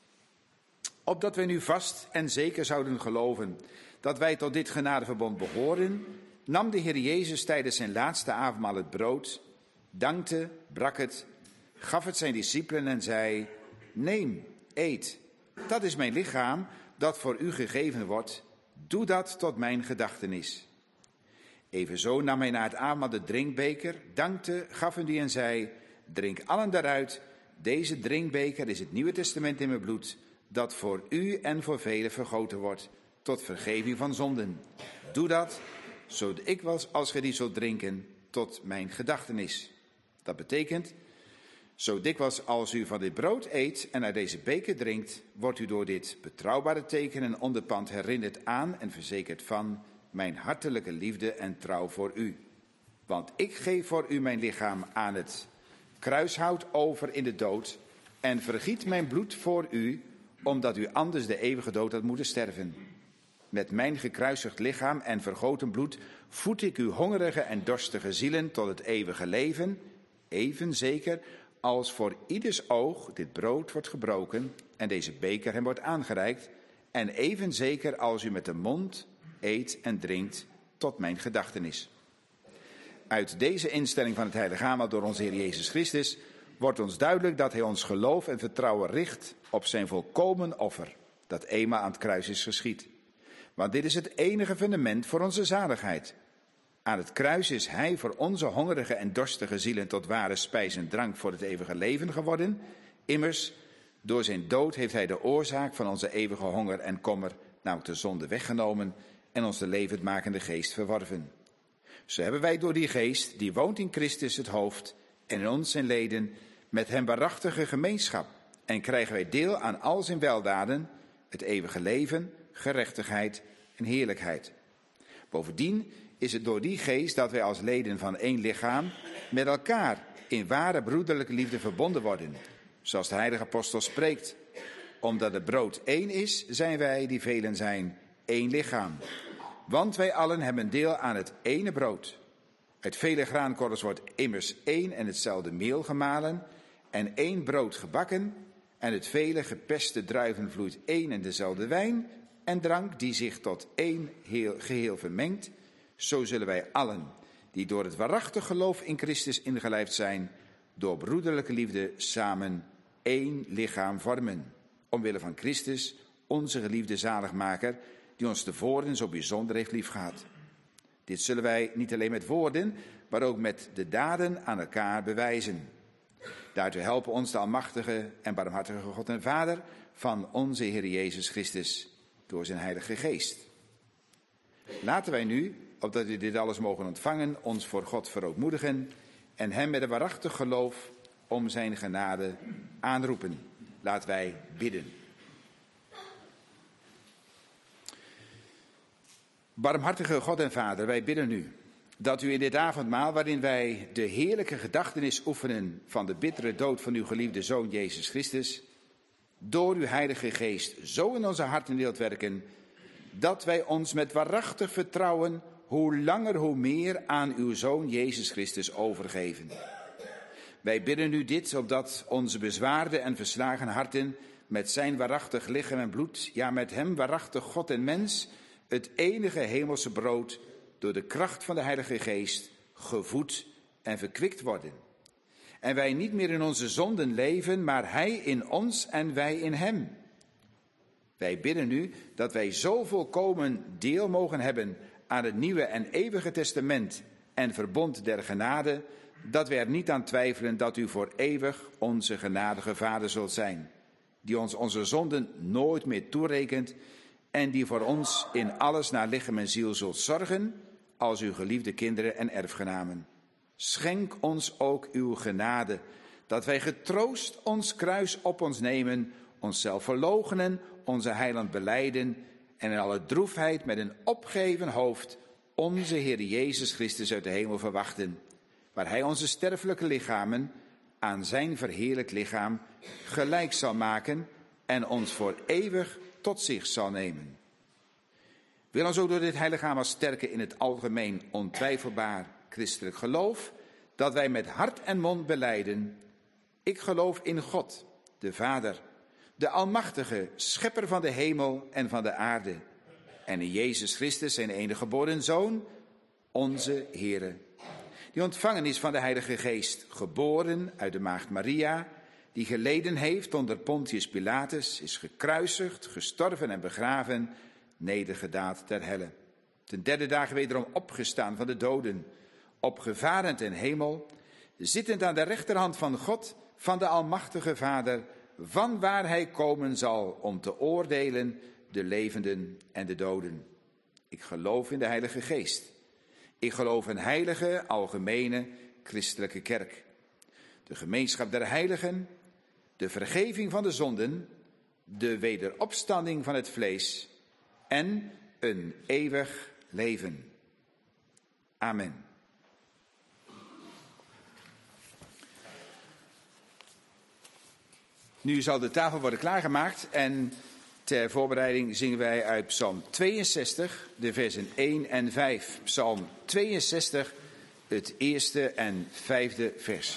Opdat wij nu vast en zeker zouden geloven dat wij tot dit genadeverbond behoren, nam de Heer Jezus tijdens zijn laatste avondmaal het brood, dankte, brak het, gaf het zijn discipelen en zei: neem, eet, dat is mijn lichaam dat voor u gegeven wordt, doe dat tot mijn gedachtenis. Evenzo nam hij na het avondmaal de drinkbeker, dankte, gaf hem die en zei: drink allen daaruit, deze drinkbeker is het Nieuwe Testament in mijn bloed, dat voor u en voor velen vergoten wordt, tot vergeving van zonden. Doe dat, zo dikwijls als gij die zult drinken, tot mijn gedachtenis. Dat betekent, zo dikwijls als u van dit brood eet en uit deze beker drinkt, wordt u door dit betrouwbare teken en onderpand herinnerd aan en verzekerd van mijn hartelijke liefde en trouw voor u. Want ik geef voor u mijn lichaam aan het kruishout over in de dood en vergiet mijn bloed voor u, omdat u anders de eeuwige dood had moeten sterven. Met mijn gekruisigd lichaam en vergoten bloed voed ik uw hongerige en dorstige zielen tot het eeuwige leven, even zeker als voor ieders oog dit brood wordt gebroken en deze beker hem wordt aangereikt, en even zeker als u met de mond eet en drinkt tot mijn gedachtenis. Uit deze instelling van het heilige avondmaal door onze Heer Jezus Christus wordt ons duidelijk dat hij ons geloof en vertrouwen richt op zijn volkomen offer, dat eenmaal aan het kruis is geschied. Want dit is het enige fundament voor onze zaligheid. Aan het kruis is hij voor onze hongerige en dorstige zielen tot ware spijs en drank voor het eeuwige leven geworden. Immers, door zijn dood heeft hij de oorzaak van onze eeuwige honger en kommer, namelijk de zonde, weggenomen en ons de levendmakende geest verworven. Zo hebben wij door die geest, die woont in Christus het hoofd, en in ons zijn leden, met hem waarachtige gemeenschap, en krijgen wij deel aan al zijn weldaden, het eeuwige leven, gerechtigheid en heerlijkheid. Bovendien is het door die geest dat wij als leden van één lichaam met elkaar in ware broederlijke liefde verbonden worden. Zoals de heilige apostel spreekt: omdat het brood één is, zijn wij, die velen zijn, één lichaam. Want wij allen hebben deel aan het ene brood. Uit vele graankorrels wordt immers één en hetzelfde meel gemalen en één brood gebakken, en uit vele gepeste druiven vloeit één en dezelfde wijn en drank die zich tot één geheel vermengt. Zo zullen wij allen, die door het waarachtig geloof in Christus ingelijfd zijn, door broederlijke liefde samen één lichaam vormen. Omwille van Christus, onze geliefde zaligmaker, die ons tevoren zo bijzonder heeft liefgehad. Dit zullen wij niet alleen met woorden, maar ook met de daden aan elkaar bewijzen. Daartoe helpen ons de almachtige en barmhartige God en Vader van onze Heer Jezus Christus door zijn Heilige Geest. Laten wij nu, opdat we dit alles mogen ontvangen, ons voor God verootmoedigen en hem met een waarachtig geloof om zijn genade aanroepen. Laten wij bidden. Barmhartige God en Vader, wij bidden u dat u in dit avondmaal, waarin wij de heerlijke gedachtenis oefenen van de bittere dood van uw geliefde Zoon Jezus Christus, door uw Heilige Geest zo in onze harten wilt werken, dat wij ons met waarachtig vertrouwen hoe langer hoe meer aan uw Zoon Jezus Christus overgeven. Wij bidden u dit, opdat onze bezwaarde en verslagen harten met zijn waarachtig lichaam en bloed, ja met hem waarachtig God en mens, het enige hemelse brood, door de kracht van de Heilige Geest gevoed en verkwikt worden. En wij niet meer in onze zonden leven, maar hij in ons en wij in hem. Wij bidden u dat wij zo volkomen deel mogen hebben aan het nieuwe en eeuwige testament en verbond der genade, dat wij er niet aan twijfelen dat u voor eeuwig onze genadige Vader zult zijn, die ons onze zonden nooit meer toerekent en die voor ons in alles naar lichaam en ziel zult zorgen als uw geliefde kinderen en erfgenamen. Schenk ons ook uw genade, dat wij getroost ons kruis op ons nemen, onszelf verloochenen, onze heiland belijden en in alle droefheid met een opgeheven hoofd onze Heer Jezus Christus uit de hemel verwachten, waar hij onze sterfelijke lichamen aan zijn verheerlijk lichaam gelijk zal maken en ons voor eeuwig tot zich zal nemen. Wil ons ook door dit heilige aanbod sterken in het algemeen ontwijfelbaar christelijk geloof, dat wij met hart en mond belijden: ik geloof in God, de Vader, de almachtige, schepper van de hemel en van de aarde, en in Jezus Christus, zijn enige geboren Zoon, onze Heere, die ontvangen is van de Heilige Geest, geboren uit de maagd Maria, die geleden heeft onder Pontius Pilatus, is gekruisigd, gestorven en begraven, nedergedaald ter helle. Ten derde dagen wederom opgestaan van de doden, opgevaren ten hemel, zittend aan de rechterhand van God, van de almachtige Vader, van waar hij komen zal om te oordelen de levenden en de doden. Ik geloof in de Heilige Geest. Ik geloof in heilige, algemene, christelijke kerk. De gemeenschap der heiligen, de vergeving van de zonden, de wederopstanding van het vlees en een eeuwig leven. Amen. Nu zal de tafel worden klaargemaakt en ter voorbereiding zingen wij uit Psalm 62, de versen 1 en 5. Psalm 62, het eerste en vijfde vers.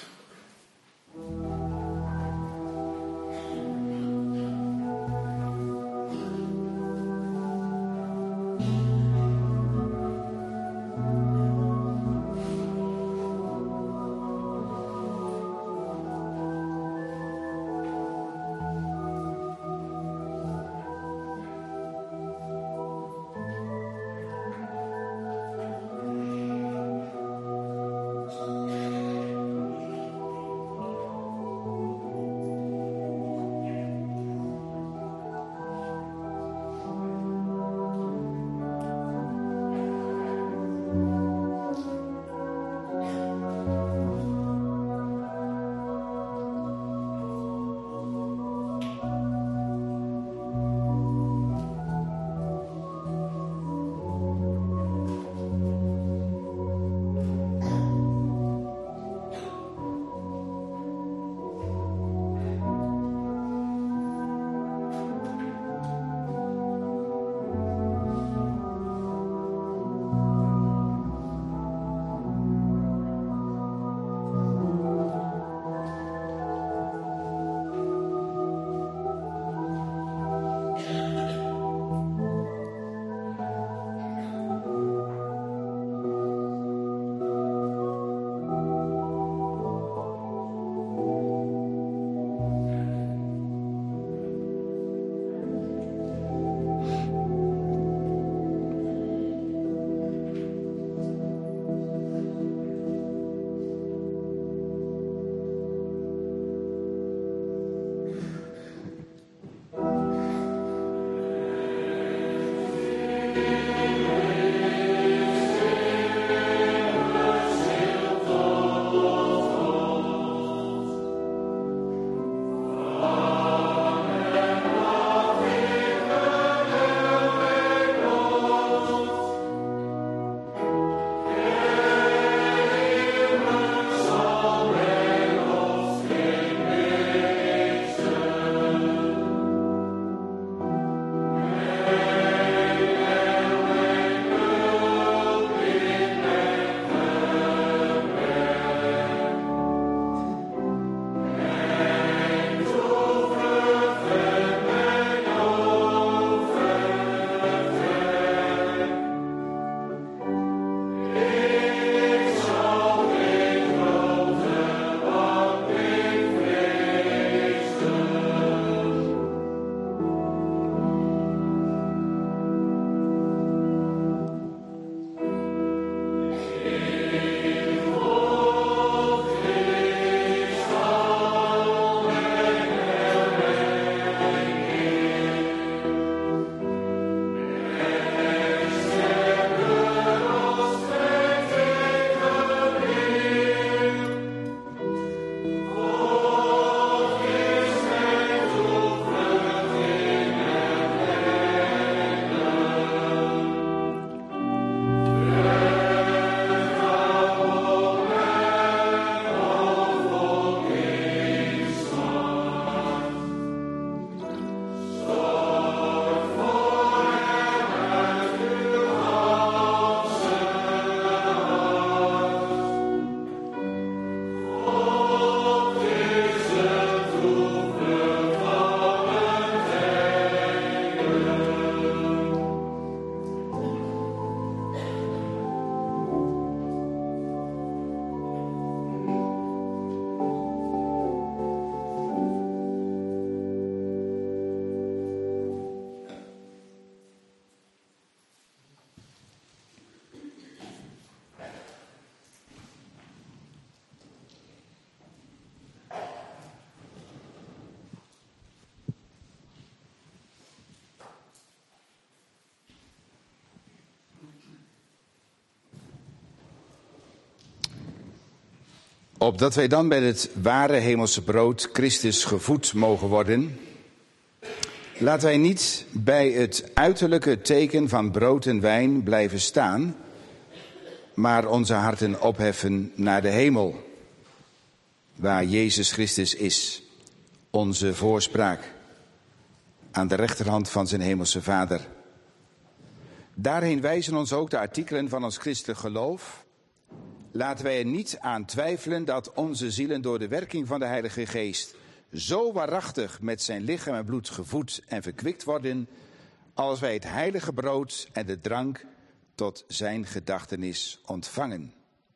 Opdat wij dan met het ware hemelse brood Christus gevoed mogen worden, laten wij niet bij het uiterlijke teken van brood en wijn blijven staan, maar onze harten opheffen naar de hemel, waar Jezus Christus is, onze voorspraak, aan de rechterhand van zijn hemelse Vader. Daarheen wijzen ons ook de artikelen van ons christelijk geloof. Laten wij er niet aan twijfelen dat onze zielen door de werking van de Heilige Geest zo waarachtig met zijn lichaam en bloed gevoed en verkwikt worden, als wij het heilige brood en de drank tot zijn gedachtenis ontvangen.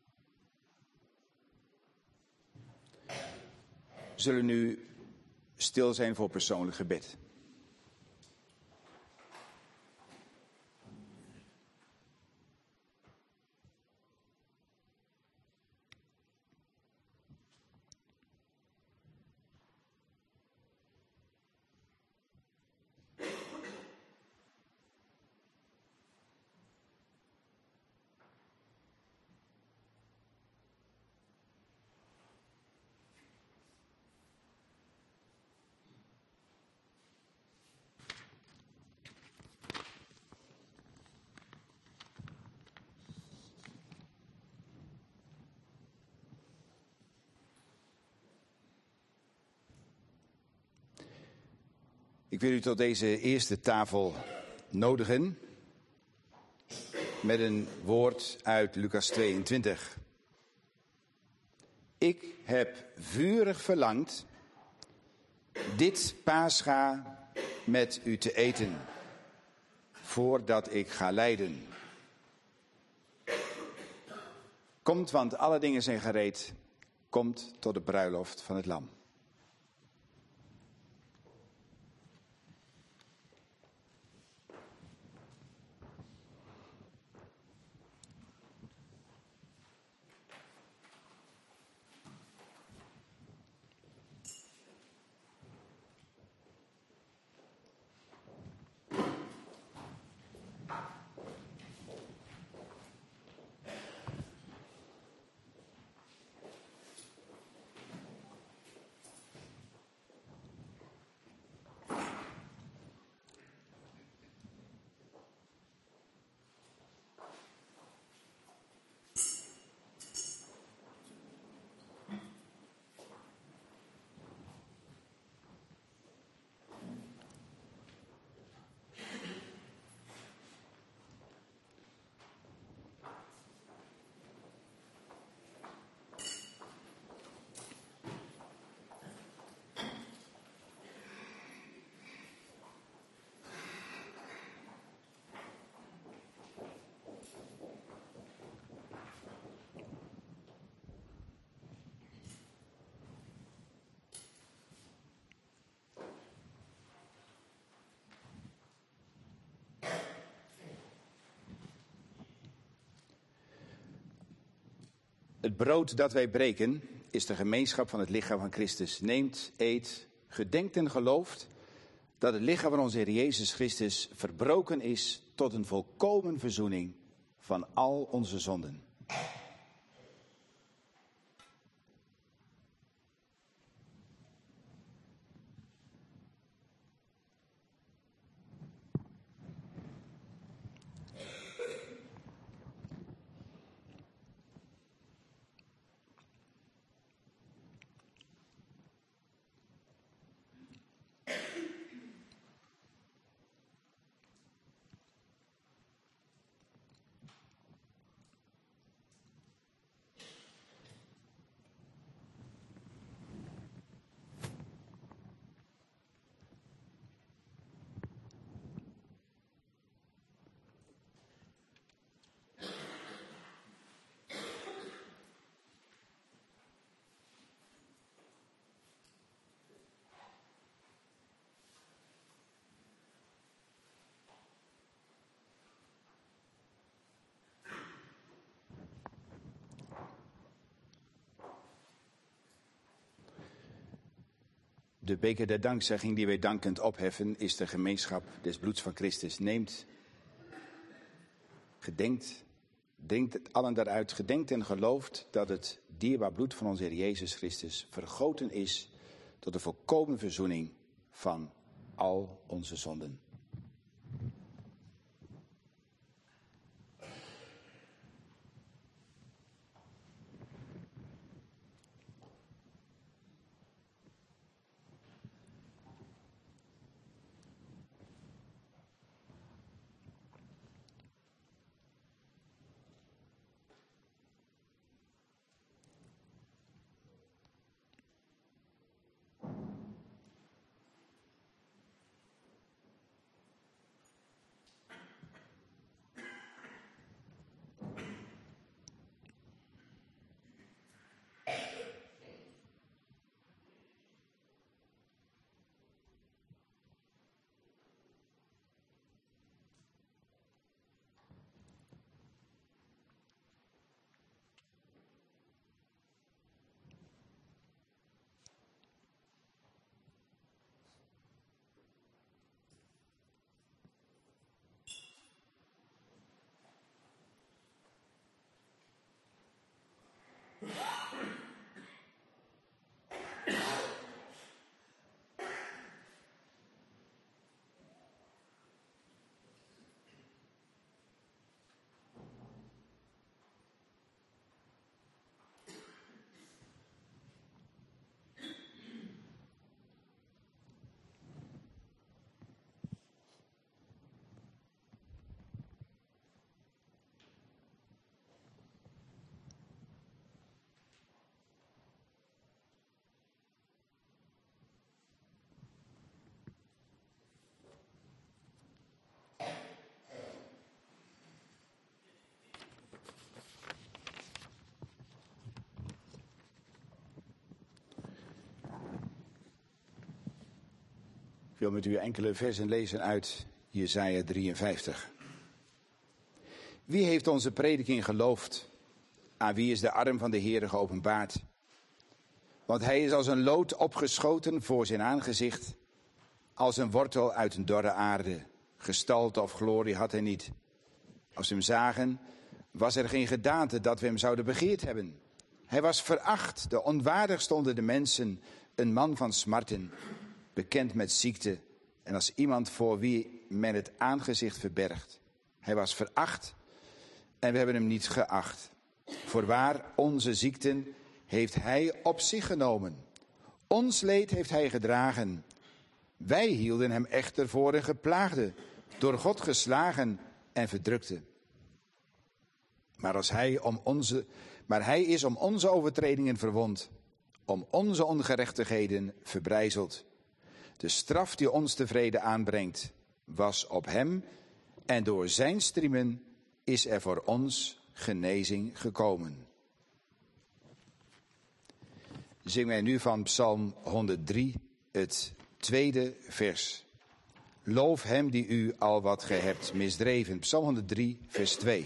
We zullen nu stil zijn voor persoonlijk gebed. Ik wil u tot deze eerste tafel nodigen met een woord uit Lucas 22. Ik heb vurig verlangd dit Pascha met u te eten, voordat ik ga lijden. Komt, want alle dingen zijn gereed, komt tot de bruiloft van het Lam. Het brood dat wij breken is de gemeenschap van het lichaam van Christus. Neemt, eet, gedenkt en gelooft dat het lichaam van onze Heer Jezus Christus verbroken is tot een volkomen verzoening van al onze zonden. De beker der dankzegging die wij dankend opheffen is de gemeenschap des bloeds van Christus. Neemt, gedenkt, denkt het allen daaruit, gedenkt en gelooft dat het dierbaar bloed van onze Heer Jezus Christus vergoten is tot de volkomen verzoening van al onze zonden. Ik wil met u enkele versen lezen uit Jesaja 53. Wie heeft onze prediking geloofd? Aan wie is de arm van de Heere geopenbaard? Want hij is als een lood opgeschoten voor zijn aangezicht, als een wortel uit een dorre aarde. Gestalte of glorie had hij niet. Als we hem zagen, was er geen gedaante dat we hem zouden begeerd hebben. Hij was veracht, de onwaardigste onder de mensen, een man van smarten, bekend met ziekte en als iemand voor wie men het aangezicht verbergt. Hij was veracht en we hebben hem niet geacht. Voorwaar, onze ziekten heeft hij op zich genomen. Ons leed heeft hij gedragen. Wij hielden hem echter voor een geplaagde, door God geslagen en verdrukte. Maar hij is om onze overtredingen verwond, om onze ongerechtigheden verbrijzeld. De straf die ons tevreden aanbrengt, was op hem, en door zijn striemen is er voor ons genezing gekomen. Zingen wij nu van Psalm 103, het tweede vers. Loof hem die u al wat gij hebt misdreven. Psalm 103, vers 2.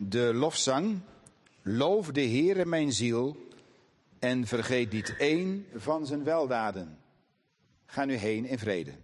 de lofzang. Loof de Heere mijn ziel en vergeet niet één van zijn weldaden. Ga nu heen in vrede.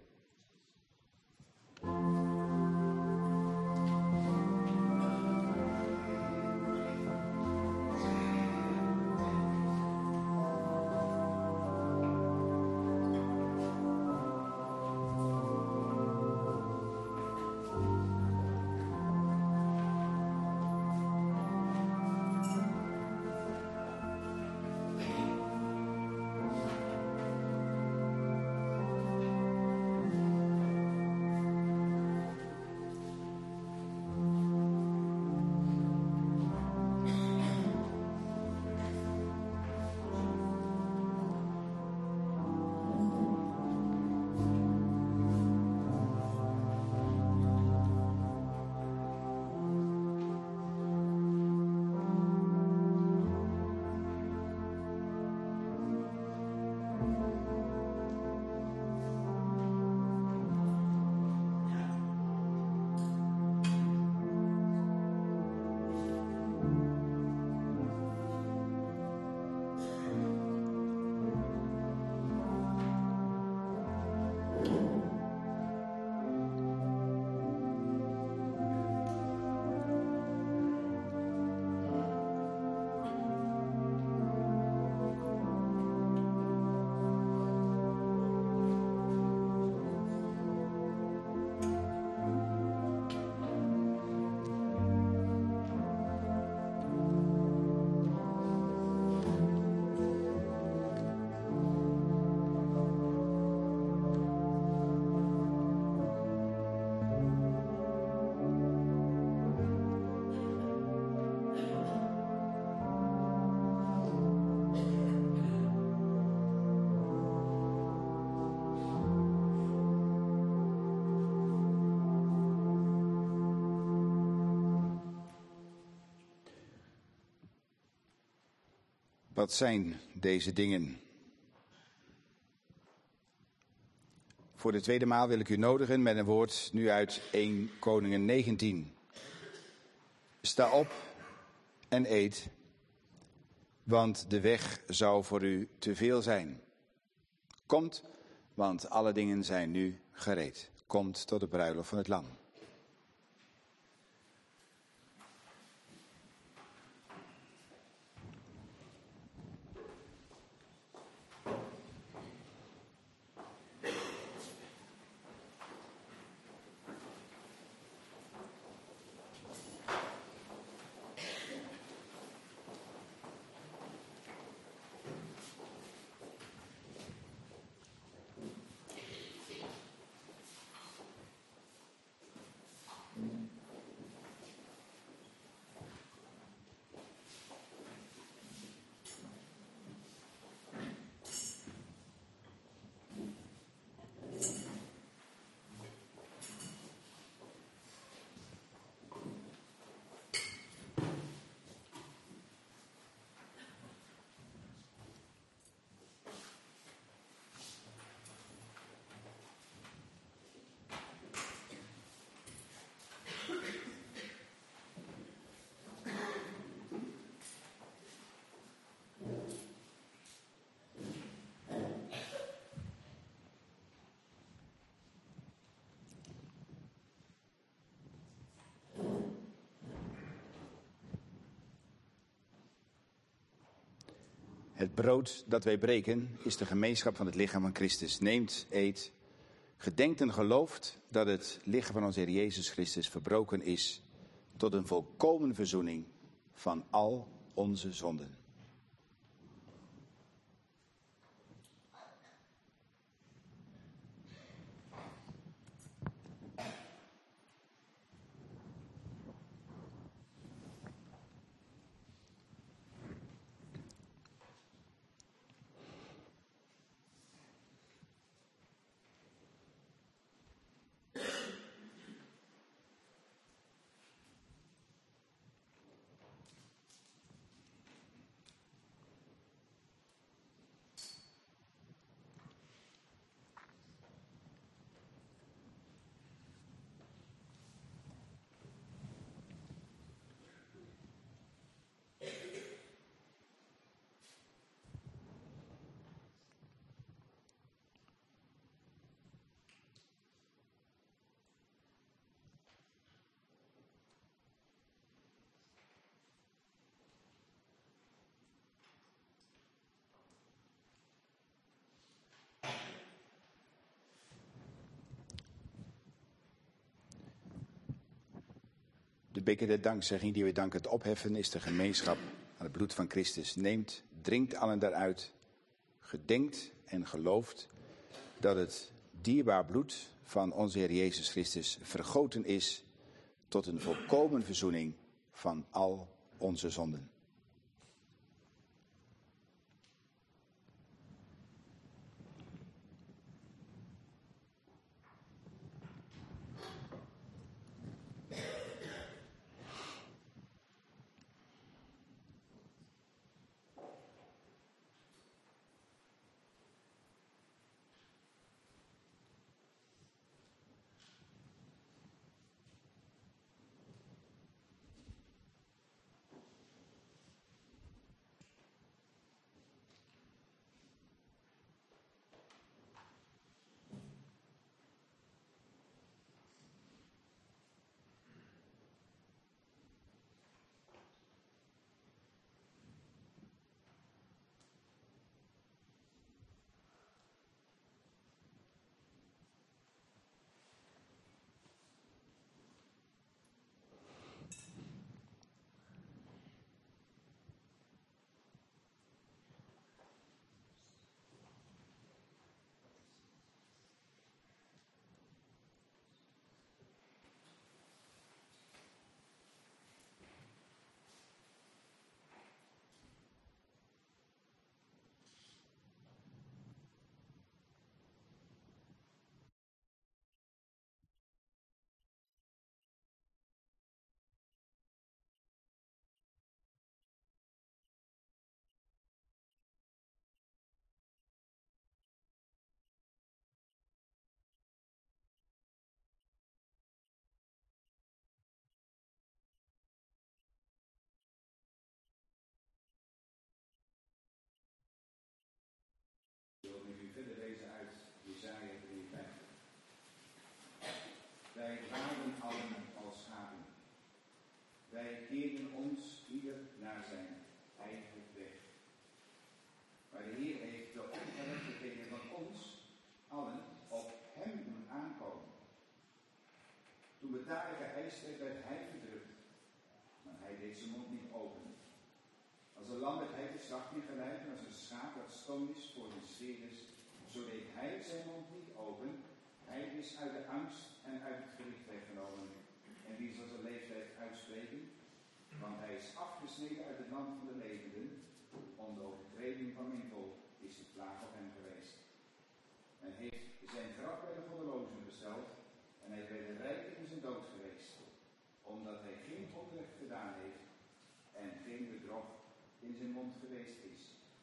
Wat zijn deze dingen? Voor de tweede maal wil ik u nodigen met een woord nu uit 1 Koningen 19. Sta op en eet, want de weg zou voor u te veel zijn. Komt, want alle dingen zijn nu gereed. Komt tot de bruiloft van het Lam. Het brood dat wij breken is de gemeenschap van het lichaam van Christus. Neemt, eet, gedenkt en gelooft dat het lichaam van onze Heer Jezus Christus verbroken is tot een volkomen verzoening van al onze zonden. beker der dankzegging die we dankend opheffen is de gemeenschap aan het bloed van Christus. Neemt, drinkt allen daaruit, gedenkt en gelooft dat het dierbaar bloed van onze Heer Jezus Christus vergoten is tot een volkomen verzoening van al onze zonden. Wij dwalen allen als schapen. Wij keerden ons ieder naar zijn eigen weg. Maar de Heer heeft de ongerechtigheden van ons allen op hem doen aankomen. Toen betalen geëist werd, werd hij verdrukt. Maar hij deed zijn mond niet open. Als een lam werd hij de slachting geleid en als een schaap dat stom is voor een scheerders, zo deed hij zijn mond niet open. Hij is uit de angst en uit het gericht weggenomen. En wie zal zijn leeftijd uitspreken? Want hij is afgesneden uit het land van de levenden. Om de overtreding van mijn volk is de plaag op hem geweest. Men heeft zijn graf bij de goddelozen besteld. En hij is bij de rijken in zijn dood geweest. Omdat hij geen onrecht gedaan heeft. En geen bedrog in zijn mond geweest is.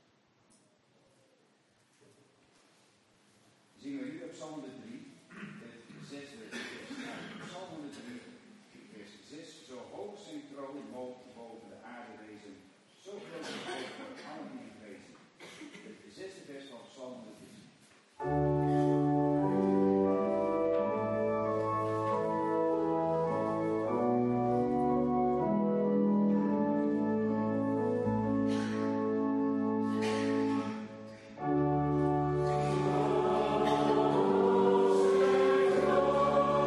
Zingen we nu op Psalm 3. Zesde vers. Psalm 103, vers 6. Zo hoog zijn troon boven de aarde wezen, zo groot is hij voor allen die hem vrezen. De zesde vers van Psalm 103. Oh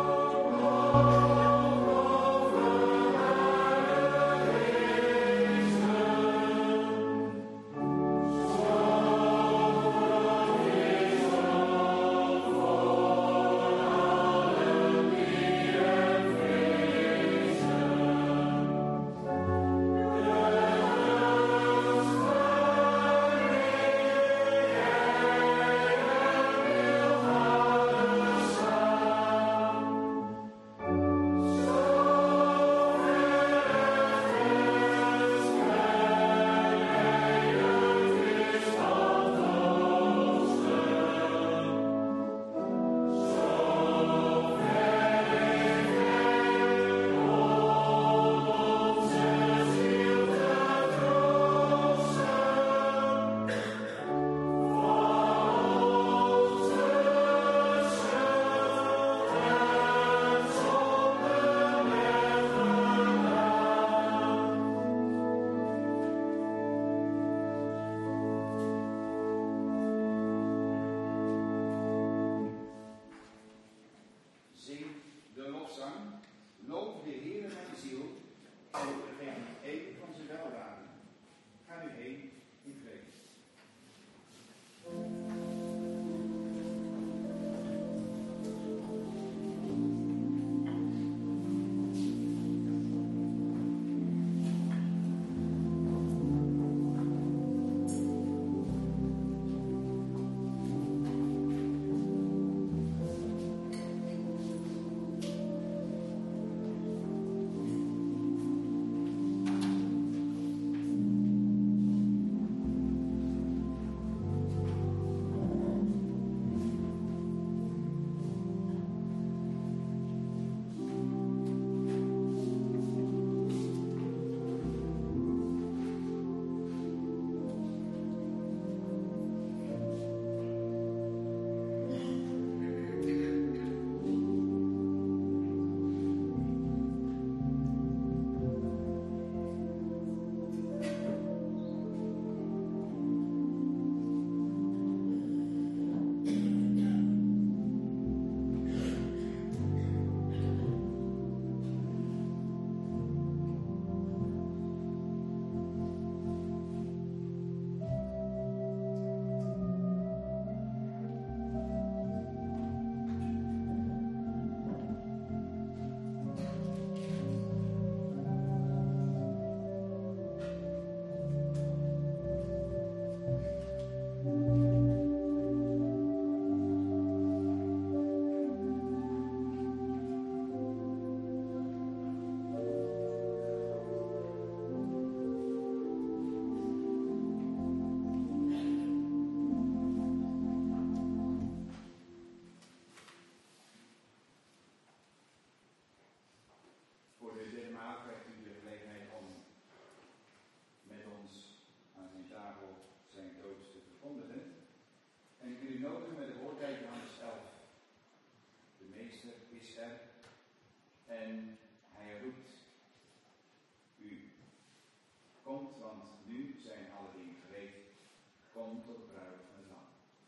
u nodigen met het woord uit Johannes 11. De meester is er en hij roept u. Komt, want nu zijn alle dingen gereed. Kom tot de bruiloft van het Lam.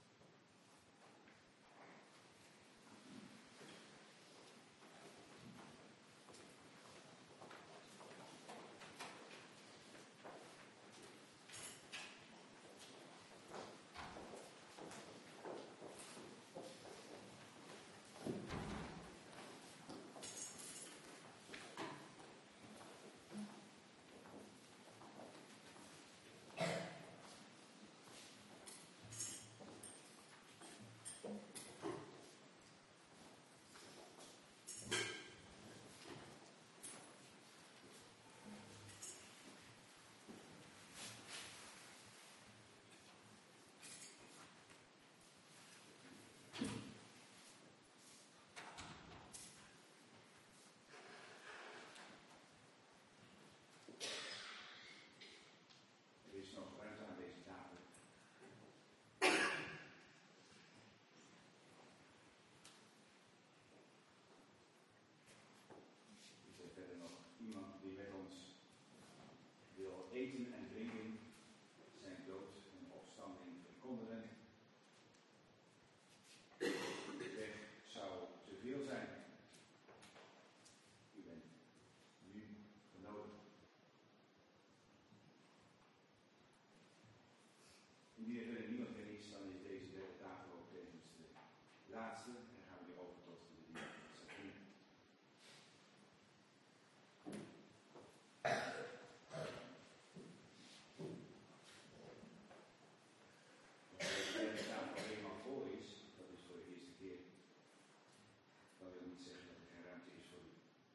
Er is nog ruimte aan deze tafel. Is er verder nog iemand die met ons wil eten en drinken, zijn dood en opstanding verkondigen? De weg zou te veel zijn. U bent nu genodigd. Indien er niemand meer is, dan is deze derde tafel ook tevens de laatste. En gaan we weer over tot de bediening van Sabrina. Als deze derde tafel eenmaal vol is, dat is voor de eerste keer, dan wil niet zeggen dat er geen ruimte is voor u.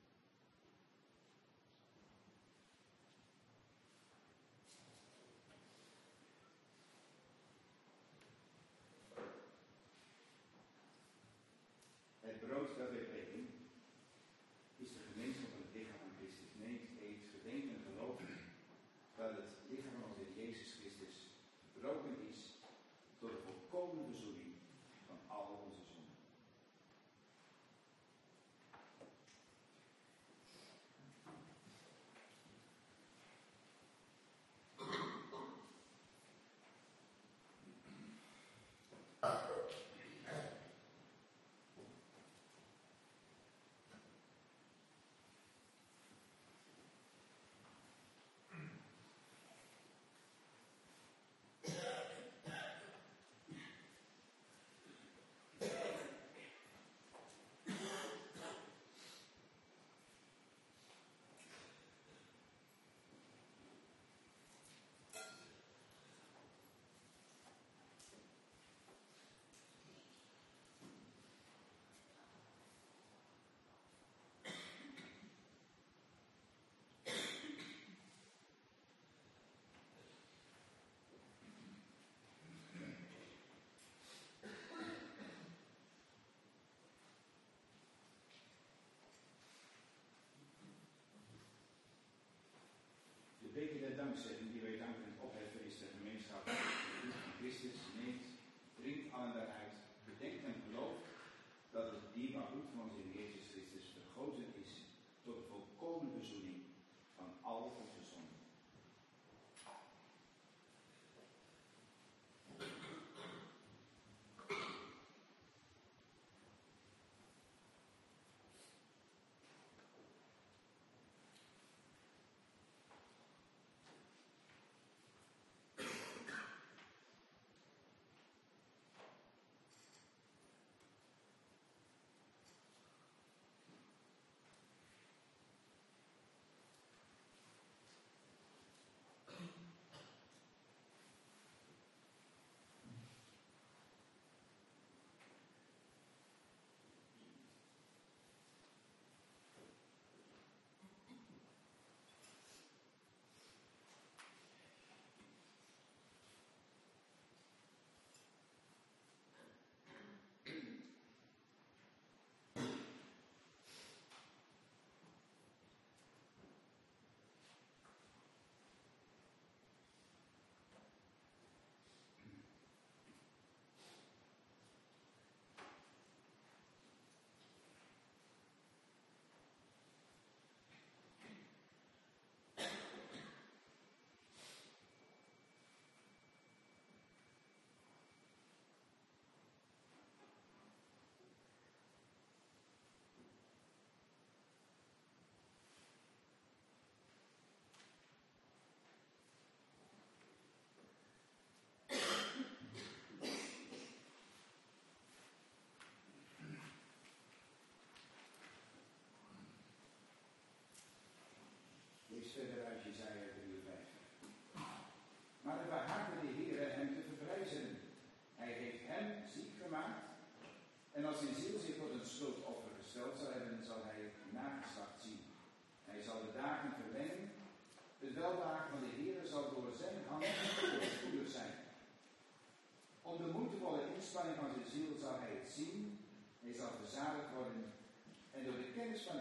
Het brood dat wij breken is de gemeenschap van het lichaam van Christus. Neemt, eet, gedenkt en gelooft dat het lichaam van onze Heer Jezus Christus gebroken is tot de volkomen verzoening van al onze zonden.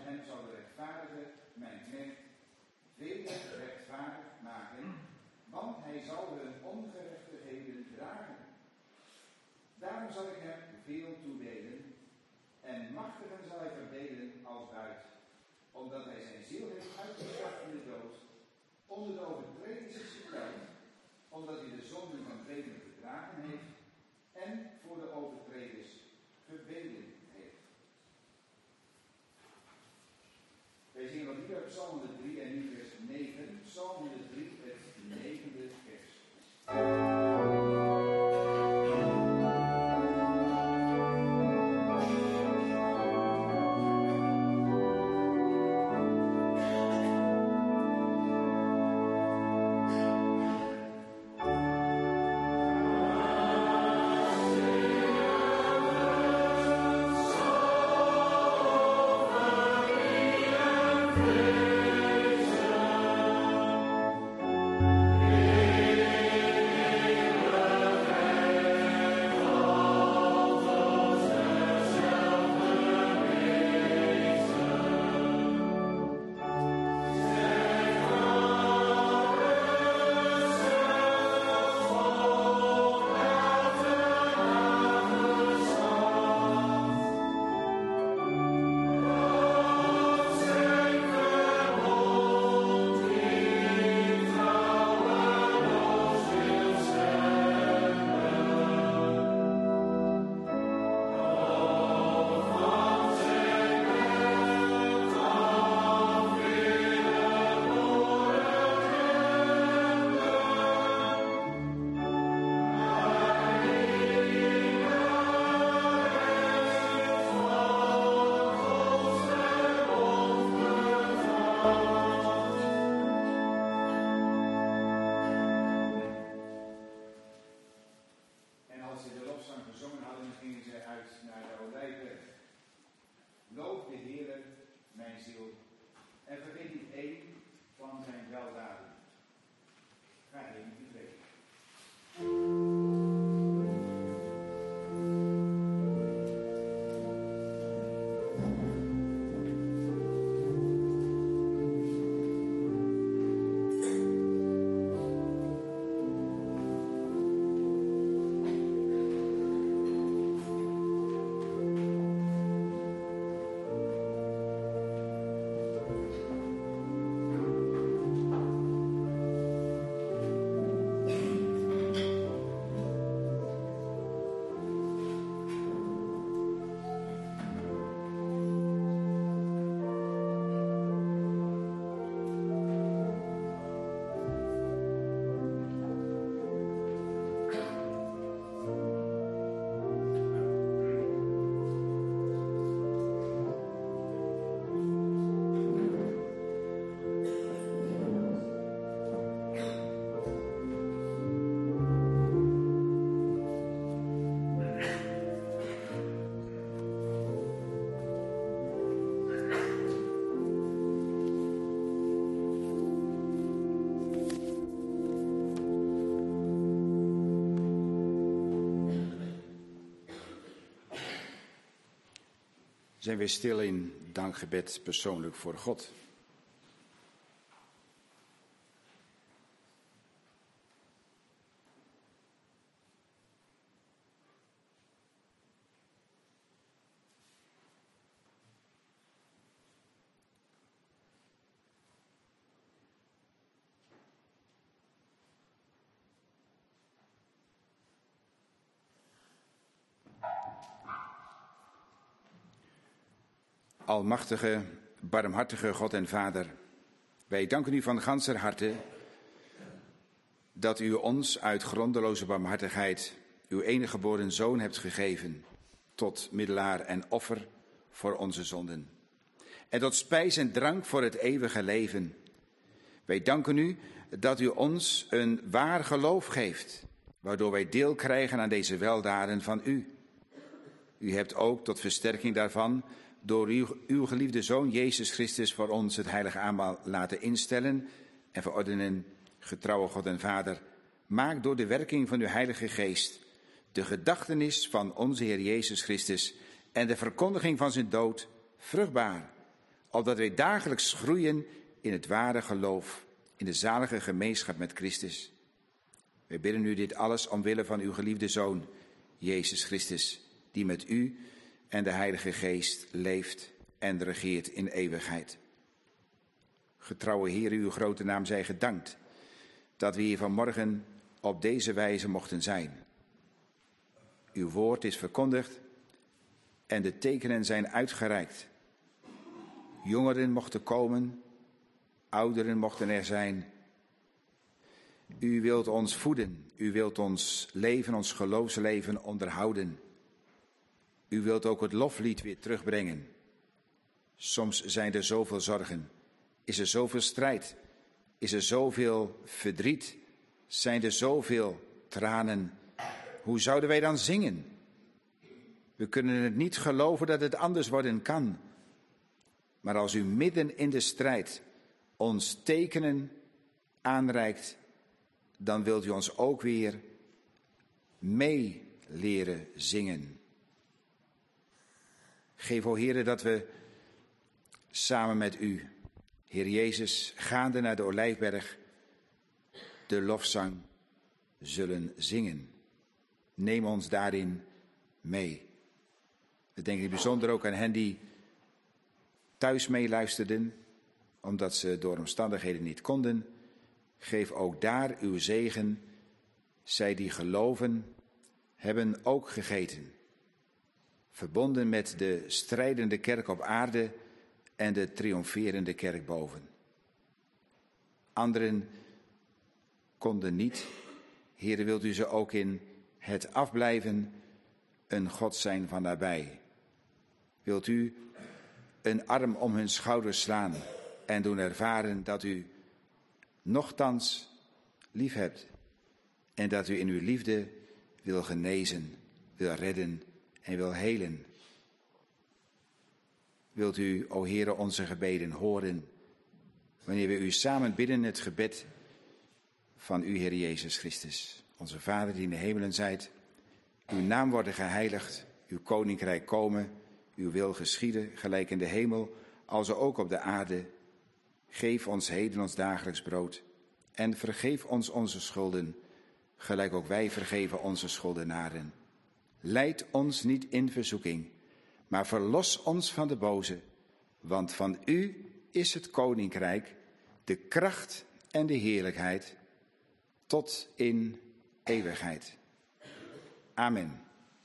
hem zal de rechtvaardige, mijn knecht, velen rechtvaardig maken, want hij zal hun ongerechtigheden dragen. Daarom zal ik hem veel toedelen, en machtigen zal hij verdelen als buit, omdat hij zijn ziel heeft uitgebracht in de dood, onder de overtreders is gekleid, omdat hij de zonden van velen gedragen heeft, en voor de overtreders gebeden heeft. Wij zien wat hier op Psalm 103 en nu vers 9. Psalm 103, het 9e vers. Zijn we stil in dankgebed persoonlijk voor God. Almachtige, barmhartige God en Vader, wij danken u van ganser harte dat u ons uit grondeloze barmhartigheid uw enige geboren Zoon hebt gegeven tot middelaar en offer voor onze zonden en tot spijs en drank voor het eeuwige leven. Wij danken u dat u ons een waar geloof geeft, waardoor wij deel krijgen aan deze weldaden van u. U hebt ook tot versterking daarvan door uw geliefde Zoon Jezus Christus voor ons het heilige aanmaal laten instellen en verordenen. Getrouwe God en Vader, maak door de werking van uw Heilige Geest de gedachtenis van onze Heer Jezus Christus en de verkondiging van zijn dood vruchtbaar, opdat wij dagelijks groeien in het ware geloof, in de zalige gemeenschap met Christus. Wij bidden u dit alles omwille van uw geliefde Zoon, Jezus Christus, die met u en de Heilige Geest leeft en regeert in eeuwigheid. Getrouwe Heer, uw grote naam zij gedankt, dat we hier vanmorgen op deze wijze mochten zijn. Uw woord is verkondigd en de tekenen zijn uitgereikt. Jongeren mochten komen, ouderen mochten er zijn. U wilt ons voeden, u wilt ons leven, ons geloofsleven onderhouden. U wilt ook het loflied weer terugbrengen. Soms zijn er zoveel zorgen, is er zoveel strijd, is er zoveel verdriet, zijn er zoveel tranen. Hoe zouden wij dan zingen? We kunnen het niet geloven dat het anders worden kan. Maar als u midden in de strijd ons tekenen aanreikt, dan wilt u ons ook weer mee leren zingen. Geef, o Heere, dat we samen met u, Heer Jezus, gaande naar de Olijfberg, de lofzang zullen zingen. Neem ons daarin mee. We denken bijzonder ook aan hen die thuis meeluisterden, omdat ze door omstandigheden niet konden. Geef ook daar uw zegen. Zij die geloven, hebben ook gegeten. Verbonden met de strijdende kerk op aarde en de triomferende kerk boven. Anderen konden niet. Heere, wilt u ze ook in het afblijven een God zijn van nabij. Wilt u een arm om hun schouders slaan en doen ervaren dat u nochtans lief hebt en dat u in uw liefde wil genezen, wil redden en wil helen. Wilt u, o Heere, onze gebeden horen, wanneer we u samen bidden het gebed van u, Heer Jezus Christus. Onze Vader die in de hemelen zijt, uw naam worden geheiligd, uw koninkrijk komen, uw wil geschieden, gelijk in de hemel, als ook op de aarde. Geef ons heden ons dagelijks brood en vergeef ons onze schulden, gelijk ook wij vergeven onze schuldenaren. Leid ons niet in verzoeking, maar verlos ons van de boze, want van u is het koninkrijk, de kracht en de heerlijkheid, tot in eeuwigheid. Amen.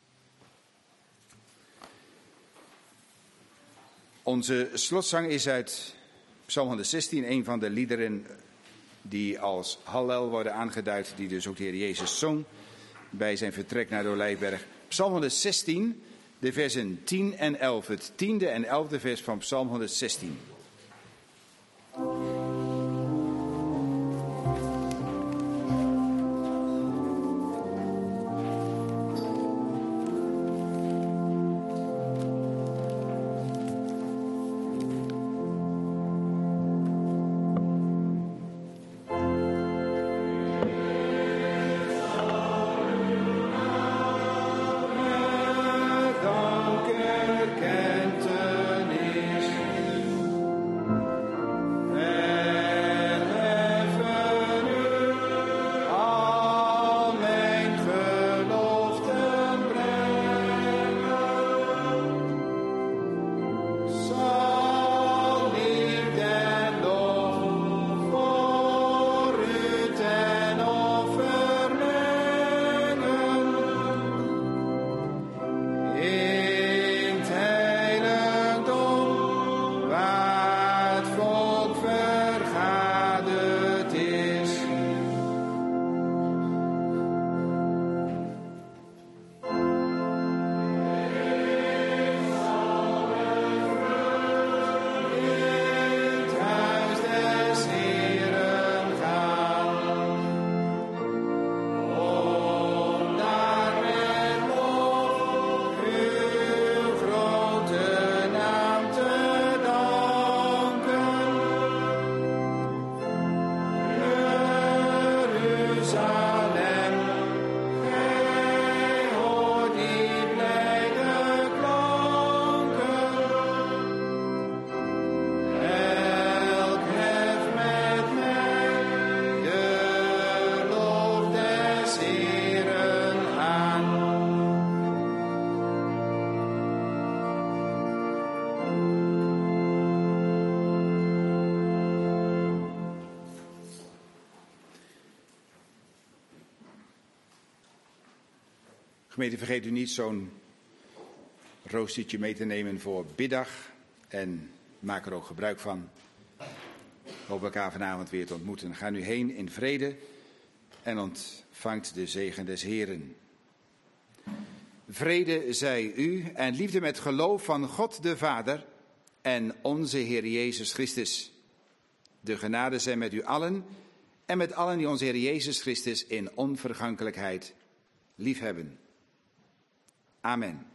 Onze slotzang is uit Psalm 116, een van de liederen die als Hallel worden aangeduid, die dus ook de Heer Jezus zong bij zijn vertrek naar de Olijfberg. Psalm 116, de versen 10 en 11, het 10e en 11e vers van Psalm 116. Gemeente, vergeet u niet zo'n roostertje mee te nemen voor biddag. En maak er ook gebruik van. Hoop elkaar vanavond weer te ontmoeten. Ga nu heen in vrede en ontvangt de zegen des Heeren. Vrede zij u en liefde met geloof van God de Vader en onze Heer Jezus Christus. De genade zij met u allen en met allen die onze Heer Jezus Christus in onvergankelijkheid liefhebben. Amen.